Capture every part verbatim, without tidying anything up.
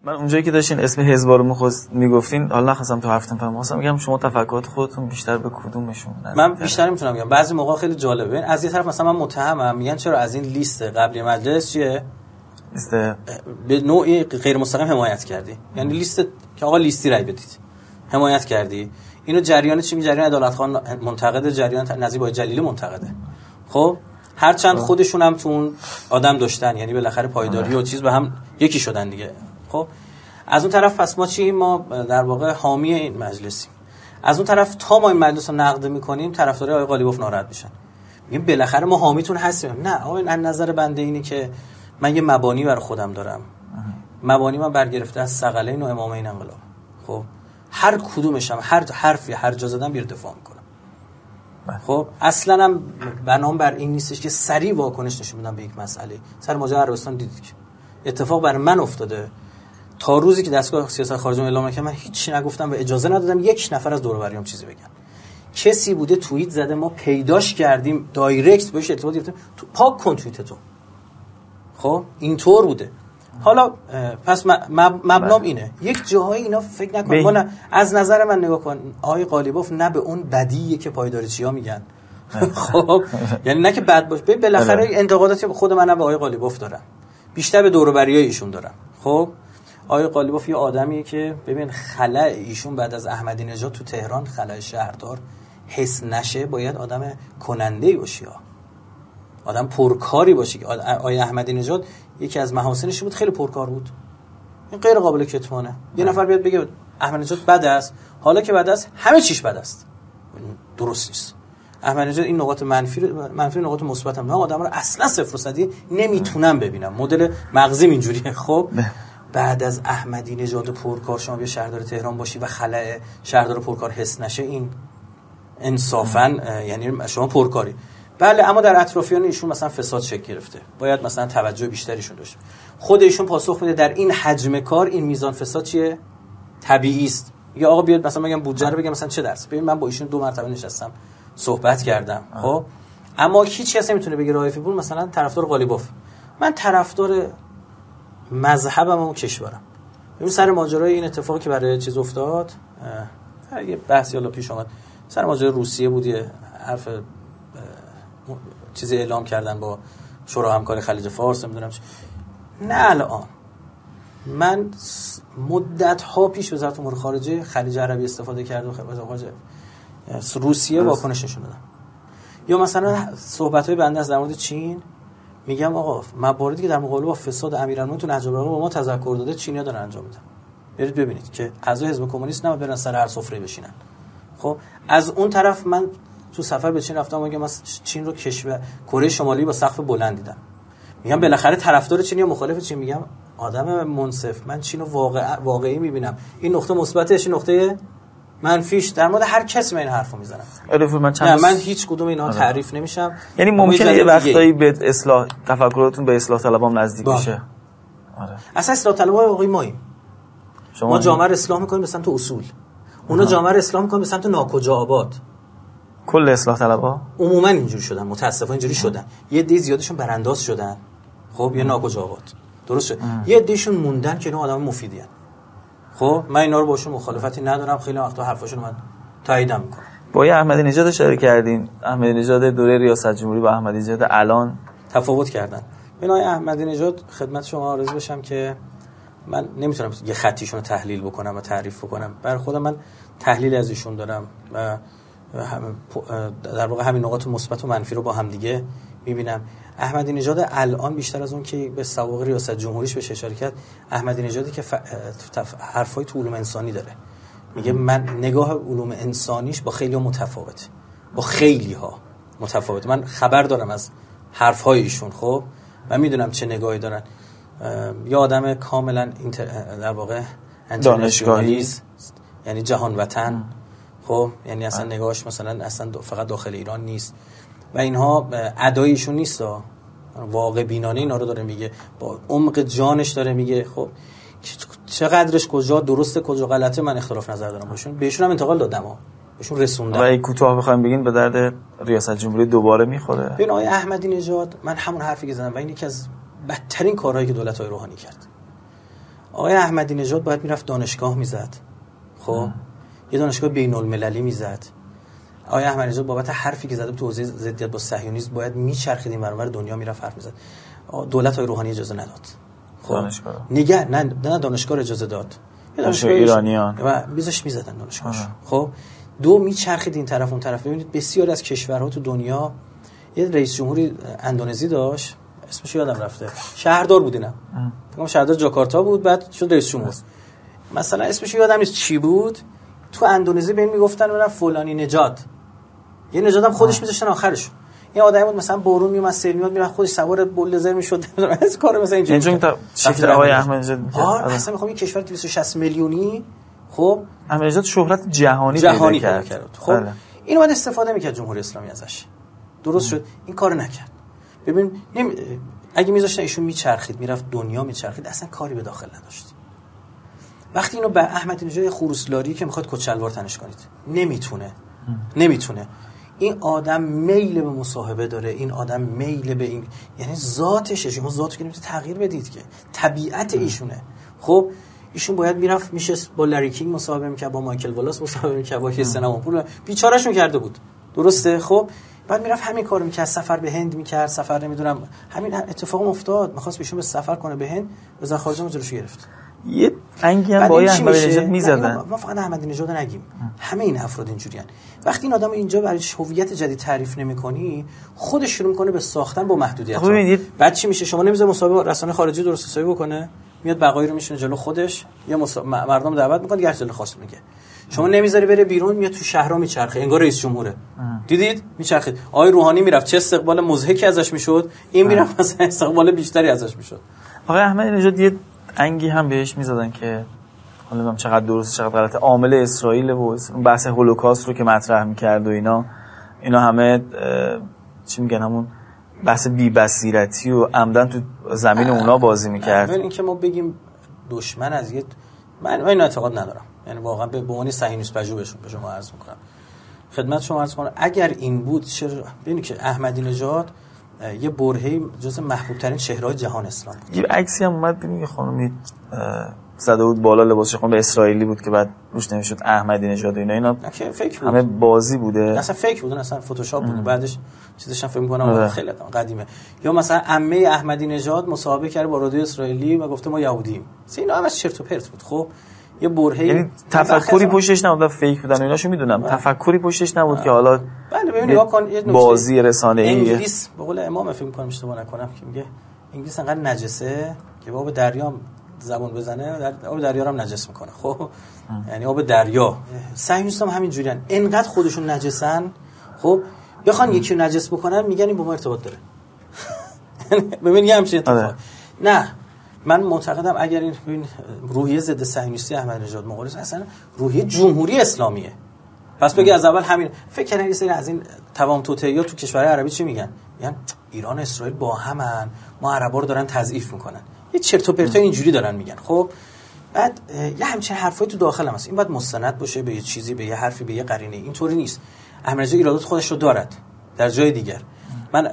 من اونجایی که داشتین اسم حزب رو می‌خواست میگفتین، حالا نخواستم تو حرفتون فهم خواستم میگم شما تفکرات خودتون بیشتر به کدومشون؟ من بیشتر نمیتونم بگم. بعضی موقع خیلی جالبه. از یه طرف مثلا من متهمم، میگن چرا از این لیست قبلی مجلس چیه؟ لیست به نوعی غیر مستقیم حمایت کردی. یعنی لیست که آقا لیستی رای بدید. حمایت کردی. اینو جریان چی می جریان عدالت خان منتقد، جریان نظیب آقای جلیلی منتقده. خب هرچند خودشون هم تو اون آدم داشتن، یعنی بالاخره پایداری و چیز به هم یکی شدن دیگه. خب از اون طرف پس ما چی؟ ما در واقع حامی این مجلسیم. از اون طرف تا ما این مجلس رو نقد می‌کنیم طرفدارای آقای قالیباف ناراحت میشن. میگیم بالاخره ما حامیتون هستیم. نه آقا، این نظر بنده اینه که من یه مبانی برای خودم دارم. مبانی من برگرفته از ثقلین و امامین انقلاب. خب هر کدومشم هر حرفی هر جا زدم بیر دفاع میکنم. خب اصلا هم بنام بر این نیستش که سریع واکنش نشون بدم به یک مسئله. سر ماجرا عربستان دیدید که اتفاق برای من افتاده. تا روزی که دستگاه سیاست خارجه اعلام کرد من هیچ نگفتم و اجازه ندادم یک نفر از دور و بریام چیزی بگن. کسی بوده توییت زده، ما پیداش کردیم، دایرکت بهش ارتباط گرفتیم، تو پاک کن توییتتو. خب اینطور بوده. حالا پس مبنام اینه، یک جاهای اینا فکر نکن ما نه. از نظر من نگاه کن، آقای قالیباف نه به اون بدیه که پایداریچیا میگن. خب یعنی نه که بد باشه، بالاخره انتقاداتی خود من به آقای قالیباف دارم، بیشتر به دور و بریای ایشون دارم. خب آقای قالیباف یه آدمیه که ببین خلأ ایشون بعد از احمدی نژاد تو تهران، خلأ شهردار حس نشه، باید آدم کننده‌ای باشی، آدم پرکاری باشی. آقای احمدی نژاد یکی از محاسنش بود خیلی پرکار بود، این غیر قابل کتمانه. یه نفر بیاد بگه احمدی نژاد بد است، حالا که بد است همه چیش بد است، درست نیست. احمدی نژاد این نقاط منفی منفی نقاط مثبت هم نه، آدم رو اصلا صفر و صدی نمیتونم ببینم. مدل مغزیم اینجوریه. خب بعد از احمدی نژاد پرکار شما بیا شهردار تهران باشی و خلأ شهردار پرکار حس نشه، این انصافا یعنی شما پرکاری. بله، اما در اطرافیان ایشون مثلا فساد شکل گرفته، باید مثلا توجه بیشتریشون داشت. خود ایشون پاسخ میده در این حجم کار این میزان فساد چیه؟ طبیعی است. یا آقا بیاد مثلا بگم بودجه رو بگم مثلا چه درس. ببین من با ایشون دو مرتبه نشستم صحبت کردم. خب اما هیچ کسی نمیتونه بگه رایفی پور مثلا طرفدار قالیباف. من طرفدار مذهبم و کشورم. ببین سر ماجرای این اتفاقی که برای چیز افتاد، یه بحثی حالا پیش اومد سر ماجرای روسیه بود، یه حرف چیزی اعلام کردن با شورای همکاری خلیج فارس، نمیدونم چی. نه الان من مدت ها پیش وزارت امور خارجه خلیج عربی استفاده کرد و وزارت خارجه روسیه واکنش نشون دادن. یا مثلا صحبت های بنده از در مورد چین، میگم آقا مواردی که در مقابله با فساد امیرالمومنین تو نهج البلاغه با ما تذکر داده چینی‌ها دارن انجام میدن. برید ببینید که اعضای حزب کمونیست نباید برن سر هر سفره بشینن. خب از اون طرف من تو سفر به چین رفتم، میگم من چین رو کشور کره شمالی با سقف بلند دیدم. میگم بالاخره طرفدار چین یا مخالف چین، میگم آدم منصف، من چین رو واقع واقعی میبینم، این نقطه مثبتش، این نقطه منفیش. در مورد هر کس من این حرفو میزنم. من نه من هیچ کدوم اینها تعریف نمیشم. یعنی ممکنه یه وقتایی به اصلاح تفکراتون به اصلاح طلبام نزدیک بشه. آره. اصلا اصلاح طلبای واقعی ماییم. ما جامعه رو اصلاح میکنیم به سمت اصول. اونا جامعه رو اصلاح میکنن به سمت ناکجا آباد. کل اصلاح طلبها عموما اینجوری شدن، متاسفانه اینجوری شدن. یه عده زیادشون برانداز شدن، خب یه ناکجا آباد. درست شد. یه عدهشون موندن که اینا آدم مفیدین. خب من اینا رو باشون مخالفتی ندارم، خیلی وقتا حرفاشون من تاییدم میکنم. با یه احمدی نژاد اشاره کردین، احمدی نژاد دوره ریاست جمهوری با احمدی نژاد الان تفاوت کردن. ببین آقای احمدی نژاد خدمت شما عرض بشم که من نمیتونم یه خطیشون رو تحلیل بکنم و تعریف بکنم. برای خودم من تحلیل از ایشون دارم و در واقع همین نقاط مثبت و منفی رو با هم دیگه میبینم. احمدی نژاد الان بیشتر از اون که به سوابق ریاست جمهوریش بهش اشاره کرد، احمدی نژادی که ف... تف... حرفای تو علوم انسانی داره، میگه من نگاه علوم انسانیش با خیلی ها متفاوته، با خیلی ها متفاوته. من خبر دارم از حرفهای ایشون، خب من میدونم چه نگاهی دارن. یا آدم کاملا اینتر... در واقع دانشگاهی، یعنی جهان وطن، خب یعنی اصلا نگاهش مثلا اصلا فقط داخل ایران نیست و اینها اداییشون نیست، واقع بینانه اینا رو داره میگه، با عمق جانش داره میگه. خب چقدرش کجا درسته کجا غلطه من اختلاف نظر دارم باشون، بهشون هم انتقال دادم ها، بهشون رسوندم. و این کوتاه بخوایم بگین به درد ریاست جمهوری دوباره میخوره. ببین آقای احمدی نژاد، من همون حرفی که زدم و این یکی از بدترین کارهایی که دولت‌های روحانی کرد. آقای احمدی نژاد باید میرفت دانشگاه میزد، خب یه دانشگاه بین المللی میزد. آقای احمدی نژاد بابت حرفی که زده تو حوزه ضدیت با صهیونیسم باید میچرخید این برابر دنیا میرفت حرف میزد. دولت های روحانی اجازه نداد. خب دانشگاه نگه نه نه دانشگاه اجازه داد، یه دانشگاه ایرانیان و بیزش میزدن دانشگاهش. خب دو میچرخید این طرف اون طرف. ببینید بسیار از کشورها تو دنیا یه رئیس جمهوری اندونزی داشت، اسمش یادم رفته، شهردار بود، اینم فکر کنم شهردار جاکارتا بود، بعد شد رئیس جمهور. مثلا اسمش یادم نیست چی بود. تو اندونزی به این میگفتن اونم فلانی نژاد، یه نژادم خودش میذاشتن آخرش. این آدمی بود مثلا بارون میومد سیل میاد میرفت خودش سوار بولدوزر میشد، از کار مثلا اینجوری اینجوری شکل آقای احمدی نژاد میکرد. آره اصلا میخوام این کشور دویست و شصت میلیونی خب احمدی نژاد شهرت جهانی جهانی پیدا کرد. کرد. خب بله. اینو باید استفاده میکرد جمهوری اسلامی ازش. درست ام. شد این کارو نکرد. ببین نمی... اگه میذاشتن ایشون میچرخید میرفت دنیا میچرخید اصلا کاری به داخل نداشت. وقتی اینو به احمدی نژاد خروسلاری که میخواد کچلوار تنش کنید نمیتونه ام. نمیتونه. این آدم میل به مصاحبه داره، این آدم میل به این، یعنی ذاتشه، شما ذاتو که نمیتونید تغییر بدید که طبیعت ایشونه. خب ایشون باید میرفت میشه با لری کینگ مصاحبه میکرد، با مایکل والاس مصاحبه میکرد، با حسین امامپور بیچارهشون کرده بود. درسته؟ خب بعد میرفت همین کارو میکرد، سفر به هند میکرد، سفر نمیدونم همین اتفاق افتاد، میخواست ایشون به سفر کنه به هند، وزارت خارجه جلوشو گرفت. یه انگی هم با احمدی نژاد میزدن. ما فقط احمدی نژاد نگیم، همه این افراد اینجوریان. وقتی این آدم اینجا برای هویت جدید تعریف نمی‌کنی، خودش شروع می‌کنه به ساختن با محدودیت‌ها. بعد چی میشه؟ شما نمی‌ذاری مسابقه رسانه خارجی درست حسابی بکنه، میاد بقایی رو میشونه جلو خودش، یا مسا... مردم دعوت می‌کنه دیگه جلو خواست میگه. شما نمی‌ذاری بره بیرون، میاد تو شهرها میچرخه انگار رئیس جمهوره. دیدید؟ میچرخید. آقای روحانی میرفت چه استقبال مضحکی ازش میشد، این میرفت مثلا استقبال بیشتری ازش میشد. آقای احمدی نژاد یه انگی هم بهش می‌زدن که حالا نمیدونم چقدر درست چقدر غلطه، عامل اسرائیل و بحث هولوکاست رو که مطرح می‌کرد و اینا اینا همه چی میگن همون بحث بی بصیرتی و عمدن تو زمین اونا بازی می‌کرد. این که ما بگیم دشمن از یه من این اعتقاد ندارم، یعنی واقعا به عنوان صهیونیست پژوهشون به شما عرض می‌کنم، خدمت شما عرض کنم اگر این بود چرا ببینید که احمدی نژاد یه برهه‌ای جز محبوب ترین چهره‌های جهان اسلام بود. یه عکسی هم اومد ببینید خانمی زده بود بالا لباسش خون به اسرائیلی بود که بعد روش نمیشد احمدی نژاد و اینا اینا فیک بود. همه بازی بوده، اصلا فیک بود، اصلا فتوشاپ بود. بعدش چیزش هم فکر می‌کنم خیلی قدیمه. یا مثلا عمه احمدی نژاد مصاحبه کرده با رادیو اسرائیلی و گفته ما یهودیم. اینا همش چرت و پرت بود. خب یه برهه یعنی تفکری پشتش نبود، فیک بودن ایناشو میدونم، تفکری پشتش نبود که حالا بله ببین نگاه کن یه بازی رسانه‌ای انگلیس به قول امام فکر می‌کنم اشتباه نکنم که میگه انگلیس انقدر نجسه که آب دریا زبون بزنه در آب دریا رو هم نجس میکنه. خب یعنی آب دریا صهیونیست‌ها هم همین جوریان، انقدر خودشون نجسن خب بخوان یکی رو نجس بکنن میگن این با ما ارتباط داره. ببین یه همچین اتفاق. نه من معتقدم اگر این ببین روحیه ضد صهیونیستی احمدی نژاد مقایسه اصلا روحیه جمهوری اسلامیه، پس بگی از اول همین فکر کردن یه سری از این توام توطئه‌ها تو کشورهای عربی چی میگن؟ میگن ایران و اسرائیل با همن، ما عربا رو دارن تضعیف میکنن، یه چرت و پرتا اینجوری دارن میگن. خب بعد یه همچین حرفایی تو داخل هم هست، این باید مستند باشه به یه چیزی، به یه حرفی، به یه قرینه. اینطوری نیست. احمدی نژاد ایرادات خودش رو دارد در جای دیگر، من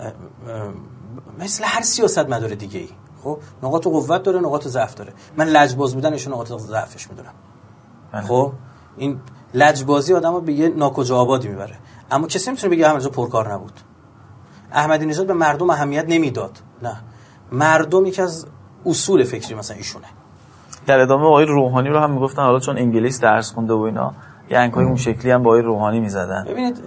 مثل هر سیاستمدار دیگه ای خب نقاط قوت داره، نقاط ضعف داره. من لجباز بودن ایشون نقاط ضعفش میدونم. خب این لجبازی آدمو به یه ناکجا آبادی میبره، اما کسی نمیتونه بگه احمدی نژاد پرکار نبود. احمدی نژاد به مردم اهمیت نمیداد، نه مردم یکی از اصول فکری مثلا ایشونه. در ادامه آقای روحانی رو هم میگفتن حالا چون انگلیس درس خونده و اینا یه انگای اون شکلی هم با آقای روحانی میزدن. ببینید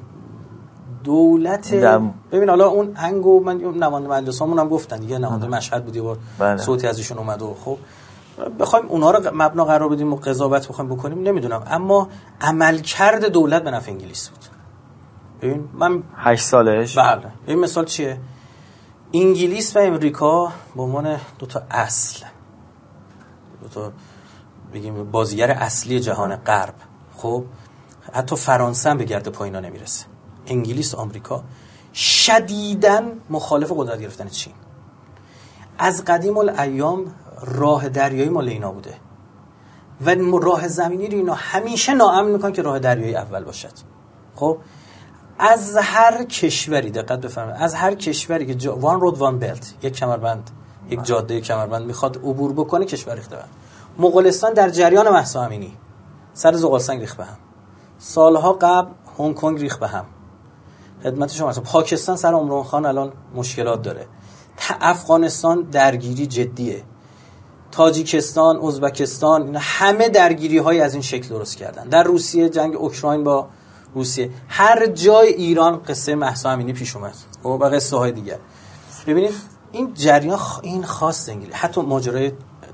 دولت در... ببین حالا اون هنگو من نماینده مجلسامون هم گفتن دیگه، نماینده مشهد بود یه بار بله. صوتی از ایشون اومد و خب بخوایم اونها رو مبنا قرار بدیم و قضاوت بخوایم بکنیم نمیدونم، اما عملکرد دولت به نفع انگلیس بود. ببین من هشت سالش بله این مثال چیه؟ انگلیس و امریکا به عنوان دو تا اصل، دو تا بگیم بازیگر اصلی جهان غرب، خب حتی فرانسه هم به گرد پایینا نمیرسه. انگلیس و آمریکا شدیداً مخالف قدرت گرفتن چین. از قدیم الایام راه دریایی مال اینا بوده و راه زمینی رو اینا همیشه ناامن میکنن که راه دریایی اول باشد. خب از هر کشوری دقت بفرمایید، از هر کشوری که وان رود وان بلت، یک کمربند، یک جاده کمربند میخواد عبور بکنه، کشور ریخته بند. مغولستان در جریان مهسا امینی سر زغالسنگ ریخت به هم، سالها قبل هنگ کنگ ریخت به هم، خدمت شما هستم. پاکستان سر عمران خان الان مشکلات داره، افغانستان درگیری جدیه، تاجیکستان، ازبکستان، اینا همه درگیری های از این شکل درست کردن. در روسیه جنگ اوکراین با روسیه، هر جای ایران قصه مهسا امینی پیش اومد و قصه های دیگر. ببینید این جریان خ... این خاص انگلیس، حتی ماجرای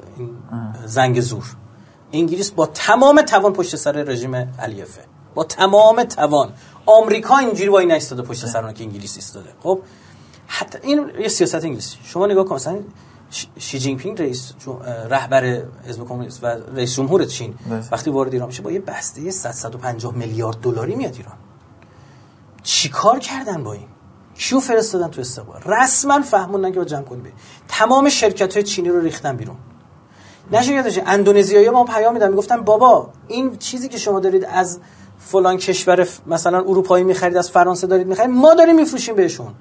زنگ زور، انگلیس با تمام توان پشت سر رژیم علیفه، با تمام توان. آمریکا اینجوری وای نایستاده پشت سر اون که انگلیس ایستاده. خب حتی این یه سیاست انگلیسی. شما نگاه کن مثلا شی جین پینگ رئیس رهبر حزب کمونیست و رئیس جمهور چین وقتی وارد ایران میشه با یه بسته صد صد و پنجاه میلیارد دلاری میاد ایران. چیکار کردن با این؟ کیو فرستادن تو استقبال؟ رسما فهموندن که با جمع کنی برید. تمام شرکت‌های چینی رو ریختن بیرون. نشه یادش اندونزیایی ما پیام میدن میگفتن بابا این چیزی که شما دارید از فلان کشور مثلا اروپایی میخرید، از فرانسه دارید میخرید، ما داریم میفروشیم بهشون.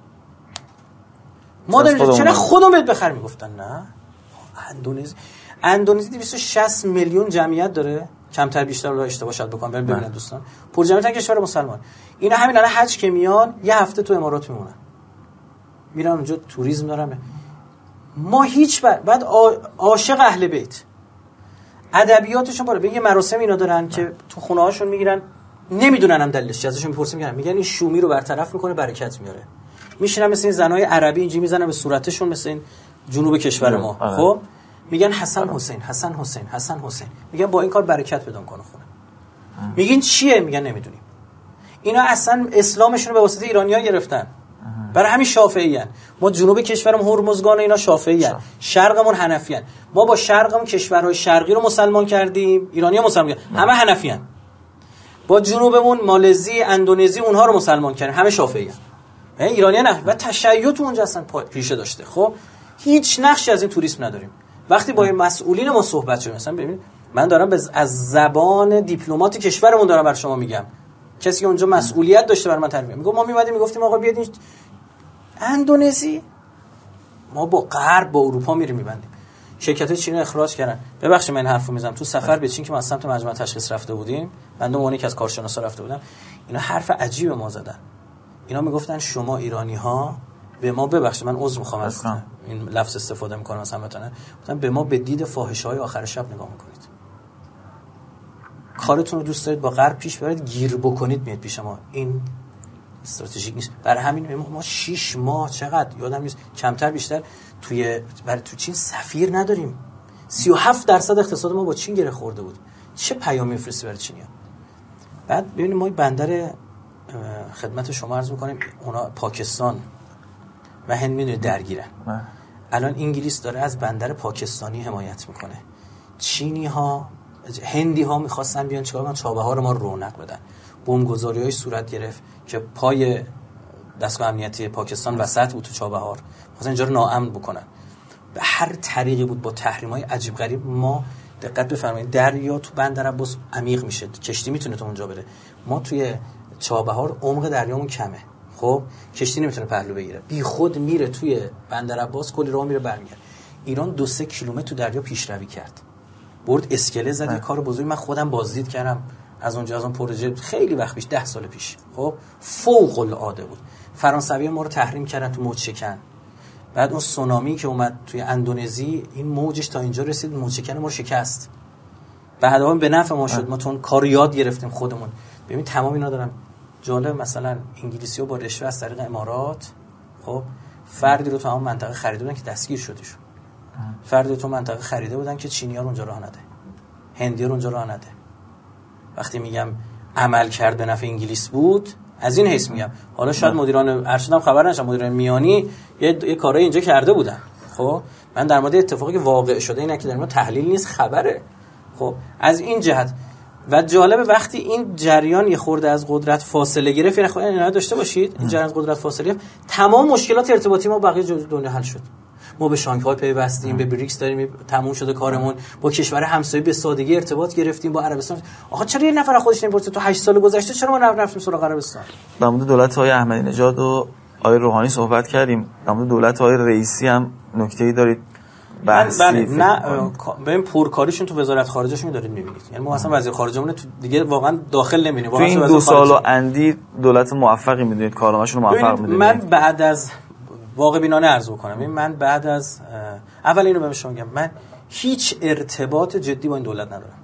ما داریم چرا خودمون بهت بخر میگفتن نه. اندونزی اندونزی دویست و شصت میلیون جمعیت داره، کمتر بیشتر رو اشتباه شد بکنم بریم ببینید دوستان. پر جمعیت کشور مسلمان. اینا همین الان حج که میان یه هفته تو امارات میمونن. میرن اونجا توریسم دارن. ما هیچ بر... بعد عاشق اهل بیت. ادبیاتشون بالا. به یه مراسم اینا دارن که تو خونه هاشون میگیرن، نمیدونن هم دلیلش، ازشون میپرسیم میگن میگن این شومی رو برطرف میکنه، برکت میاره. میشینن مثل این زنای عربی اینجوری میزنن به صورتشون مثل این جنوب کشور ما. خب میگن حسن حسین حسن حسین حسن حسین، میگن با این کار برکت پیدا کنه خونه. میگین چیه؟ میگن نمیدونیم. اینا اصلا اسلامشون رو به واسطه ایرانی‌ها گرفتن. برای همین شافعیان. ما جنوب کشورمون هرمزگان اینا شافعیان، شرقمون حنفیان. ما با شرقمون کشورهای شرقی رو مسلمان کردیم، ایرانی‌ها مسلمان کردن، همه حنفیان. با جنوبمون مالزی، اندونزی اونها رو مسلمان کردیم، همه شافعیان. ایرانی‌ها نه. و تشیع تو اونجا اصلا پیشه داشته. خب هیچ نقشی از این توریسم نداریم. وقتی با این مسئولین ما صحبت شد، مثلا ببینید من دارم از زبان دیپلمات کشورمون دارم بر شما میگم، کسی که اونجا مسئولیت داشته بر من تعریف میگه. ما میمدیم میگفتیم آقا بیاد این اندونزی، ما با غرب با اروپا میریم میبندیم. شرکت‌های چینی اخراج کردن. ببخشید من این حرفو میزنم، تو سفر به چین که ما از سمت مجمع تشخیص رفته بودیم، من دو ماهی که از کارشناسا رفته بودم، اینا حرف عجیب ما زدن. اینا میگفتن شما ایرانی‌ها به ما، ببخشید من عذر میخوام از این لفظ استفاده میکنم از همتون، گفتن به ما به دید فاحشه‌های آخر شب نگاه میکنید. کارتون رو دوست دارید با غرب پیش ببرید، گیر بکنید میاد پیش ما. این استراتژیک نیست. برای همین ما شش ماه چقدر یادم نیست، کمتر بیشتر توی برای تو چین سفیر نداریم. سی و هفت درصد اقتصاد ما با چین گره خورده بود. چه پیامی میفرستی برای چینیا؟ بعد ببینید ما بندر خدمت شما عرض می‌کنیم، اونا پاکستان و هند میدونید درگیرن. الان انگلیس داره از بندر پاکستانی حمایت میکنه. چینی ها، هندی ها میخواستن بیان چیکار کنن؟ چابهار ما رو رونق بدن. بمبگذاری‌های صورت گرفت که پای دستگاه امنیتی پاکستان وسط بود تو چابهار، مثلا اینجا رو ناامن بکنن. به هر طریقی بود با تحریم‌های عجیب غریب. ما دقت بفرمایید دریا تو بندر عباس عمیق میشه، کشتی میتونه تو اونجا بره. ما توی چابهار عمق دریامون کمه، خب کشتی نمیتونه پهلو بگیره، بی خود میره توی بندر عباس، کلی راه میره برمیگرده. ایران دو سه کیلومتر تو دریا پیشروی کرد، برد اسکله زد، یه کار بزرگی. من خودم بازدید کردم از اونجا، از اون پروژه خیلی وقت پیش، ده سال پیش. خب فوق العاده بود. فرانسوی ما رو تحریم کردن تو موج شکن. بعد اون سونامی که اومد توی اندونزی، این موجش تا اینجا رسید، موج شکن ما رو شکست. بعدا به نفع ما شد، ما تو اون کار یاد گرفتیم خودمون. ببین تمام اینا دارم. جالب مثلا انگلیسی‌ها با رشوه از طریق امارات، خب فردی رو تو همون منطقه خریده بودن که دستگیر شدیشون. فردی رو تو منطقه خریده بودن که چینی‌ها رو اونجا راه نده، هندی‌ها رو اونجا راه نده. وقتی میگم عمل کرد به نفع انگلیس بود، از این حیث میگم. حالا شاید مدیران ارشدم خبر نشن، مدیران میانی یه, یه کارای اینجا کرده بودن. خب من در مورد اتفاقی که واقع شده اینا که در ما تحلیل نیست، خبره. خب از این جهت و جالب وقتی این جریان یه خورده از قدرت فاصله گرفت، یعنی خود اینا داشته باشید، این جریان از قدرت فاصله گرفت، تمام مشکلات ارتباطی ما بقیه دنیا حل شد. ما به شانگهای پیوستیم، به بریکس داریم، تموم شده کارمون، با کشور همسایه به سادگی ارتباط گرفتیم، با عربستان. آخه چرا یه نفر خودش نمیپرسه تو هشت سال گذشته چرا ما رفتیم سراغ عربستان؟ در مورد دولت آقای احمدی نژاد و آقای روحانی صحبت کردیم. در مورد دولت آقای رئیسی هم نکته‌ای دارید بحثی نه ببین پرکاریشون تو وزارت خارجهشون دارید میبینید. یعنی ما اصلا وزیر خارجه‌مون تو دیگه واقعا داخل نمیبینیم. تو این دو سال و اندی دولت موفقی میدونید کارنامه‌شون رو موفق میدونید. من بعد از واقع بینانه عرض بکنم، این من بعد از اول اینو به شما میگم، من هیچ ارتباط جدی با این دولت ندارم.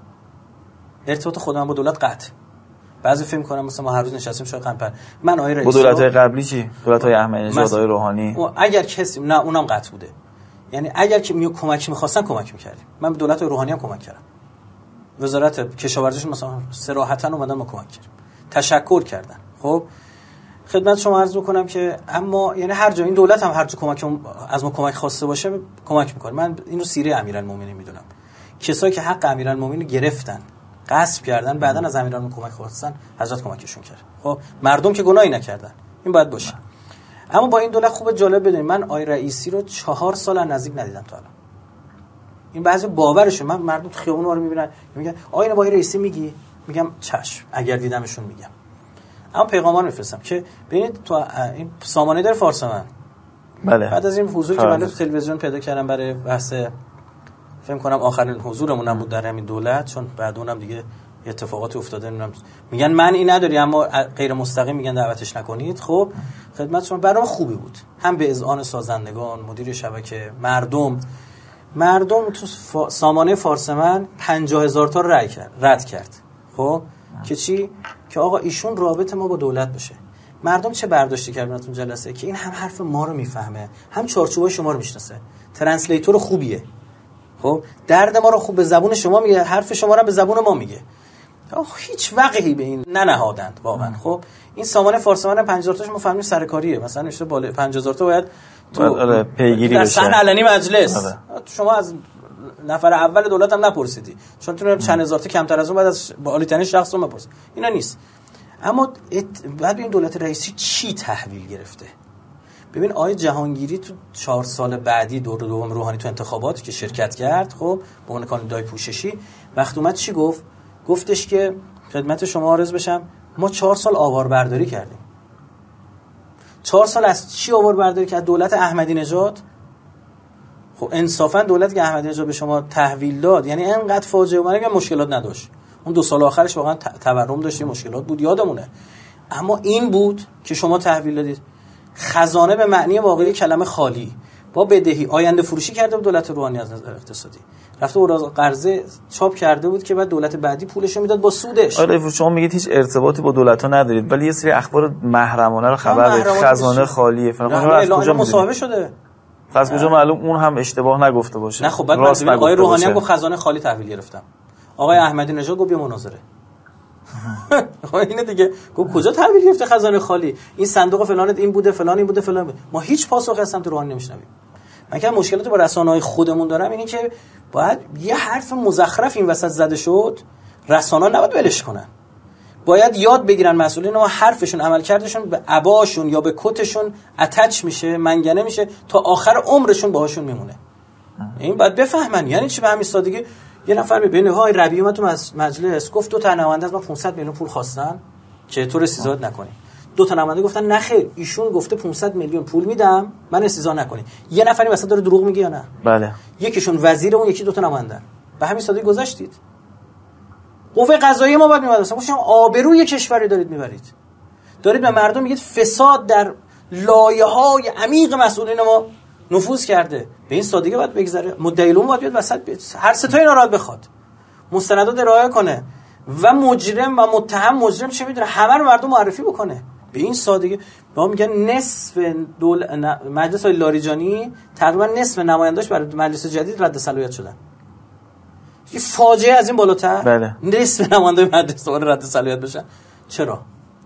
ارتباط خودم با دولت قطع. بعضی فکر می‌کنم مثلا ما هر روز نشستیم شاید قنپر. من آقای رئیس با دولت‌های قبلی چی؟ دولت‌های احمدی نژاد، آقای روحانی. اگر کسی نه اونم قطع بوده. یعنی اگر که میو کمک می‌خواستن کمک می‌کردیم. من به دولت روحانی هم کمک کردم. وزارت کشاورزیش مثلا صراحتاً اومدن ما کمک کردیم. تشکر کردن. خب خدمت شما عرض می‌کنم که اما یعنی هر جا این دولت هم هر جا کمک از ما کمک خواسته باشه کمک می‌کنه. من اینو سیره امیرالمومنین میدونم. کسایی که حق امیرالمومنین گرفتن، غصب کردن، بعدن از امیرالمومنین کمک خواستن، حضرت کمکشون کرد. خب مردم که گناهی نکردن. این باید باشه. اما با این دولت خوبه جالب بدونید من آقای رئیسی رو چهار سال نزدیک ندیدم تا الان. این بعضی باورشه، من مردم تو خیابون رو میبینن میگن آقا اینو با آقای رئیسی میگی؟ میگم چشم، اگر دیدمشون میگم. اما پیغامان میفرستم که ببینید تو این سامانه داره فارسمن. بله. بعد از این حضور که من تو تلویزیون پیدا کردم برای بحث فکر کنم آخرین حضورمون هم بود در همین دولت، چون بعد اونم دیگه اتفاقاتی افتاده نمیدونم میگن من این نداری اما غیر مستقیم میگن دعوتش نکنید. خب خدمت شما برام خوبی بود، هم به اذعان سازندگان، مدیر شبکه، مردم مردم تو فا... سامانه فارسمن پنجاه هزار تا رأی کرد رد کرد. خب که چی؟ که آقا ایشون رابط ما با دولت بشه. مردم چه برداشتی کردن تو جلسه که این هم حرف ما رو میفهمه، هم چارچوبای شما رو میشناسه، ترنسلیتور خوبیه. خب درد ما رو خوب به زبون شما میگه، حرف شما رو به زبون ما میگه. آخ هیچ وقعی به این ننهادند واقعا. خب این سامان فارسمن پنجاه هزار تاش ما فهمیدیم سرکاریه، مثلا نوشته بالا پنجاه هزار تا باید تو پیگیری بشه در صحن علنی مجلس. آره. شما از نفر اول دولت هم نپرسیدی، چون تو چند هزار تا کمتر از اون بعد از بالیترین شخص رو بپرس. اینا نیست. اما بعد این دولت رئیسی چی تحویل گرفته؟ ببین آقای جهانگیری تو چهار سال بعدی دور دوم روحانی تو انتخابات که شرکت کرد، خب به عنوان کاندیدای پوششی وقت اومد چی گفت؟ گفتش که خدمت شما عرض بشم ما چهار سال آواربرداری کردیم. چهار سال از چی آواربرداری کرد؟ دولت احمدی نژاد. خب انصافا دولتی که احمدی نژاد به شما تحویل داد یعنی اینقدر فاجعه اومد که مشکلات نداشت. اون دو سال آخرش واقعا تورم داشت، مشکلات بود یادمونه. اما این بود که شما تحویل دادید خزانه به معنی واقعی کلمه خالی با بدهی آینده فروشی کرده بود دولت روحانی از نظر اقتصادی. رفته اوراق قرضه چاپ کرده بود که بعد دولت بعدی پولش رو میداد با سودش. آره شما میگید هیچ ارتباطی با دولت‌ها ندارید ولی یه سری اخبار محرمانه رو خبر دارید، خزانه خالیه فلان. از کجا مصاحبه شده؟ از کجا معلوم اون هم اشتباه نگفته باشه؟ نه خب بعد آقای روحانی هم گفت خزانه خالی تحویل گرفتم. آقای احمدی نژاد گفت بیا مناظره. اینه دیگه گفت کجا تحویل گرفته خزانه خالی؟ این صندوق فلانت این بوده فلان این بوده فلان بوده. ما هیچ پاسخی از سمت روحانی نمیشنویم. من که مشکلاتی با رسانه‌های خودمون دارم اینه که باید یه حرف مزخرف این وسط زده شد رسانه‌ها نباید ولش کنن، باید یاد بگیرن مسئولین ما حرفشون عملکردشون به عباشون یا به کتشون اتچ میشه، منگنه میشه تا آخر عمرشون باهاشون میمونه. این باید بفهمن یعنی چی. به همین سادگی یه نفر ببینه های ربیعی اومد تو مجلس گفت دو تا نماینده از ما پانصد میلیون پول خواستن که تو رسیزاد نکنی. دو تا نماینده گفتن نه خیر ایشون گفته پانصد میلیون پول میدم من رسیزاد نکنی. یه نفری مثلا داره دروغ میگه یا نه؟ بله. یکیشون وزیر اون یکی دو تا نماینده. به همین سادگی گذاشتید. قوه قضاییه ما باید میاد مثلا شما آبروی کشوری دارید میبرید. دارید به مردم میگید فساد در لایه‌های عمیق مسئولین ما نفوذ کرده. به این سادگی باید بگذره. مدعی العموم باید بیاد وسط بیاد. هر سه تا اینا رو بخواد. مستندات ارائه کنه و مجرم و متهم مجرم چه میدونه همه رو مردم معرفی بکنه. به این سادگی ما میگن نصف دول مجلس های لاریجانی تقریبا نصف نماینداش برای مجلس جدید رد صلاحیت شدن. یه فاجعه از این بالاتر. بله. نصف نماینده مجلس رد صلاحیت بشن. چرا؟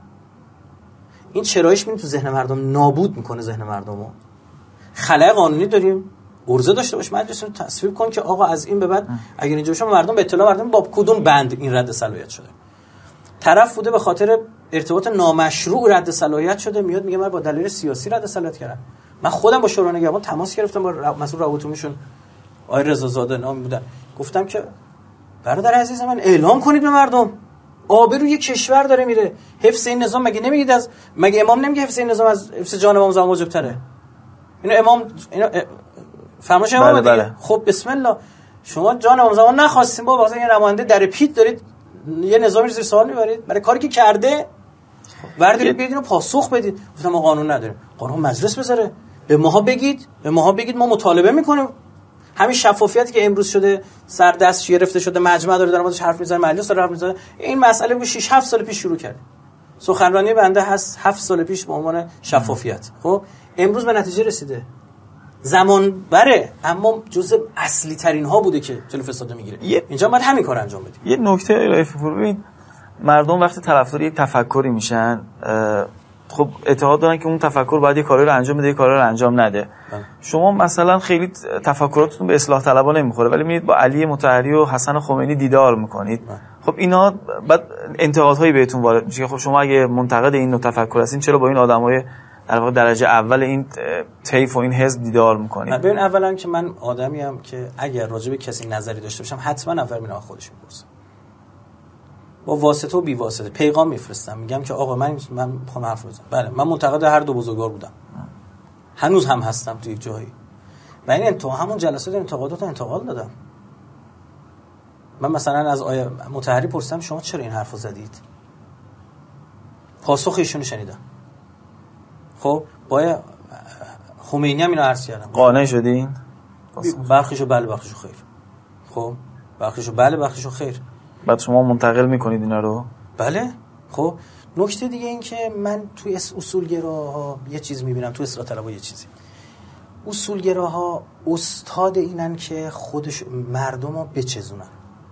این چرایش میبینی تو ذهن مردم نابود میکنه ذهن مردمو. خلأ قانونی داریم. ارزه داشته باش مجلس رو تصویب کن که آقا از این به بعد اگر اینجا بشه مردم به اطلاع مردم با کدوم بند این رد صلاحیت شده. طرف بوده به خاطر ارتباط نامشروع رد صلاحیت شده میاد میگه من با دلیل سیاسی رد صلاحیت کردم. من خودم با شورای نگهبان تماس گرفتم با مسئول روابط عمومیشون آقای رضا زاده نام بودن گفتم که برادر عزیز من اعلام کنید به مردم آبروی کشور داره میره. حفظ این نظام مگه نمیگید از مگه امام نمیگه حفظ این نظام از حفظ جان امام زمان واجب تره؟ اینو امام اینو فرمایش امام دیگه. بله. خب بسم الله، شما جان امام زمان نخواستین با واسه این نماینده در پیت دارید یه نظامی زیر سوال میبرید برای کاری که کرده، وردارید بیاید اینو پاسخ بدید. گفتم ما قانون نداریم. قانون مجلس بذاره، به ماها بگید، به ماها بگید ما مطالبه میکنیم. همین شفافیتی که امروز شده سر دست گرفته شده، مجمع داره در موردش حرف میزنه، مجلس داره حرف میزنه، این مسئله بود شش هفت سال پیش شروع کرد. سخنرانی بنده هست هفت سال پیش به عنوان شفافیت. خب امروز به نتیجه رسیده. زمان بره، اما جزء اصلی ترین ها بوده که جلو فساد میگیره. اینجا باید همین کار انجام بدیم. یه نکته رفیق ببین، مردم وقتی طرفدار یک تفکری میشن، خب اعتقاد دارن که اون تفکر باید یه کاری رو انجام بده، یه کاری رو انجام نده. بله. شما مثلا خیلی تفکراتتون به اصلاح طلبا نمیخوره، ولی میرید با علی مطهری و حسن خمینی دیدار میکنید. بله. خب اینا بعد انتقادهایی بهتون وارد میشه. خب شما اگه منتقد این نوع تفکر هستین، چرا با این آدمای در واقع درجه اول این طیف و این حزب دیدار میکنید؟ ببین اولا که من آدمی ام که اگر راجع به کسی نظری داشته باشم حتما اول میرم خودش میپرسم، با واسطه و بی واسطه پیغام میفرستم، میگم که آقا من من میخوام حرف بزنم. بله من منتقد هر دو بزرگوار بودم، هنوز هم هستم تو یک جایی، و این تو همون جلسات انتقادات انتقاد دادم. من مثلا از آیه مطهری پرسیدم شما چرا این حرفو زدید؟ پاسخ ایشونو شنیدم. خب با خمینی هم اینو عرض کردم. قانع شدین؟ برخیشو بله برخیشو خیر. خب برخیشو بله برخیشو خیر. بعد شما منتقل میکنید اینا رو؟ بله. خب نکته دیگه این که من توی اصولگراها یه چیز میبینم، تو اصلاح طلبها یه چیزی، اصولگراها استاد اینن که خودش مردم رو بچزونن.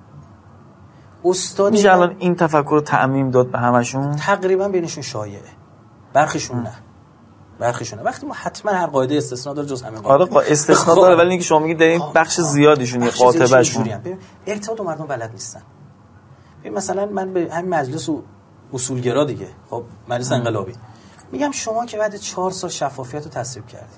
استاد میشه الان این تفکر رو تعمیم داد به همشون؟ تقریبا بینشون شایعه، برخیشون نه، برخیشونه. وقتی ما حتما هر قاعده استثناء داره جز همین قاعده. آره استثناء داره، ولی اینکه شما میگید در این بخش زیادیشون یه قاطبهشون ارتباط مردم بلد نیستن. ببین مثلا من به همین مجلس و اصولگرا دیگه، خب مجلس انقلابی، میگم شما که بعد چهار سال شفافیت رو تصویب کردی،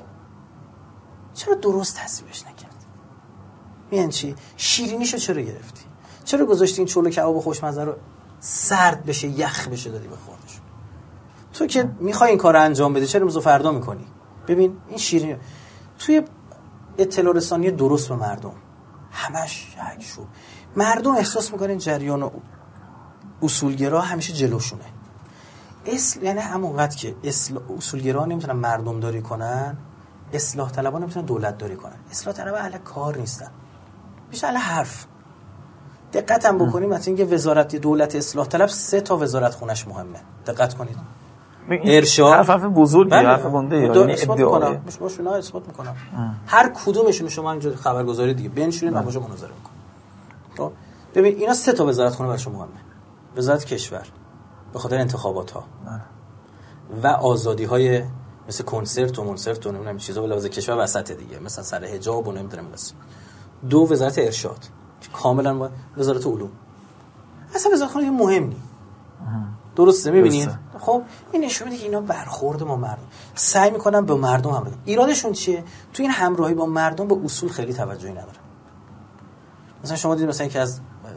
چرا درست تصویبش نکردی؟ میگن چی؟ شیرینیشو چرا گرفتی؟ چرا گذاشتی این چلو کباب خوشمزه رو سرد بشه، یخ بشه دادی به خودش؟ تو که میخوای این کارو انجام بدی، چرا امروز و فردا میکنی؟ ببین این شیرینی توی اطلاع رسانی درست به مردم همش یک شو، مردم احساس میکنن جریان اصولگرا همیشه جلوشونه. اصل یعنی همونقدر که اصولگرا نمیتونن مردم داری کنن، اصلاح طلبها نمیتونن دولت داری کنن. اصلاح طلبها اهل کار نیستن، بیشتر اهل حرف. دقت هم بکنیم مثلا اینکه وزارت دولت اصلاح طلب سه تا وزارت خونش مهمه. دقت کنید. ارشاد حرف حرف بزرگی، حرف گنده، یعنی ادعا مش مش نه اثبات میکنم. هر کدومشون شما اینجوری خبرگزاری دیگه بنشونید و باشه مناظره میکنید. خب ببین اینا سه تا وزارت خونه برای شما مهمه. وزارت کشور به خاطر انتخابات ها و آزادی های مثل کنسرت و منسرت و نمیدونم چیزا، به وزارت کشور وسط دیگه مثلا سر حجاب و نمیدونم بس. دو وزارت ارشاد که کاملا وزارت علوم. اصلا وزارت خونه مهم نی. درسته میبینید؟ خب این نشون میده که اینا برخورد با مردم سعی میکنن به مردم هم بگن. ایرادشون چیه؟ تو این همراهی با مردم به اصول خیلی توجهی نداره. مثلا شما دیدید مثلا که از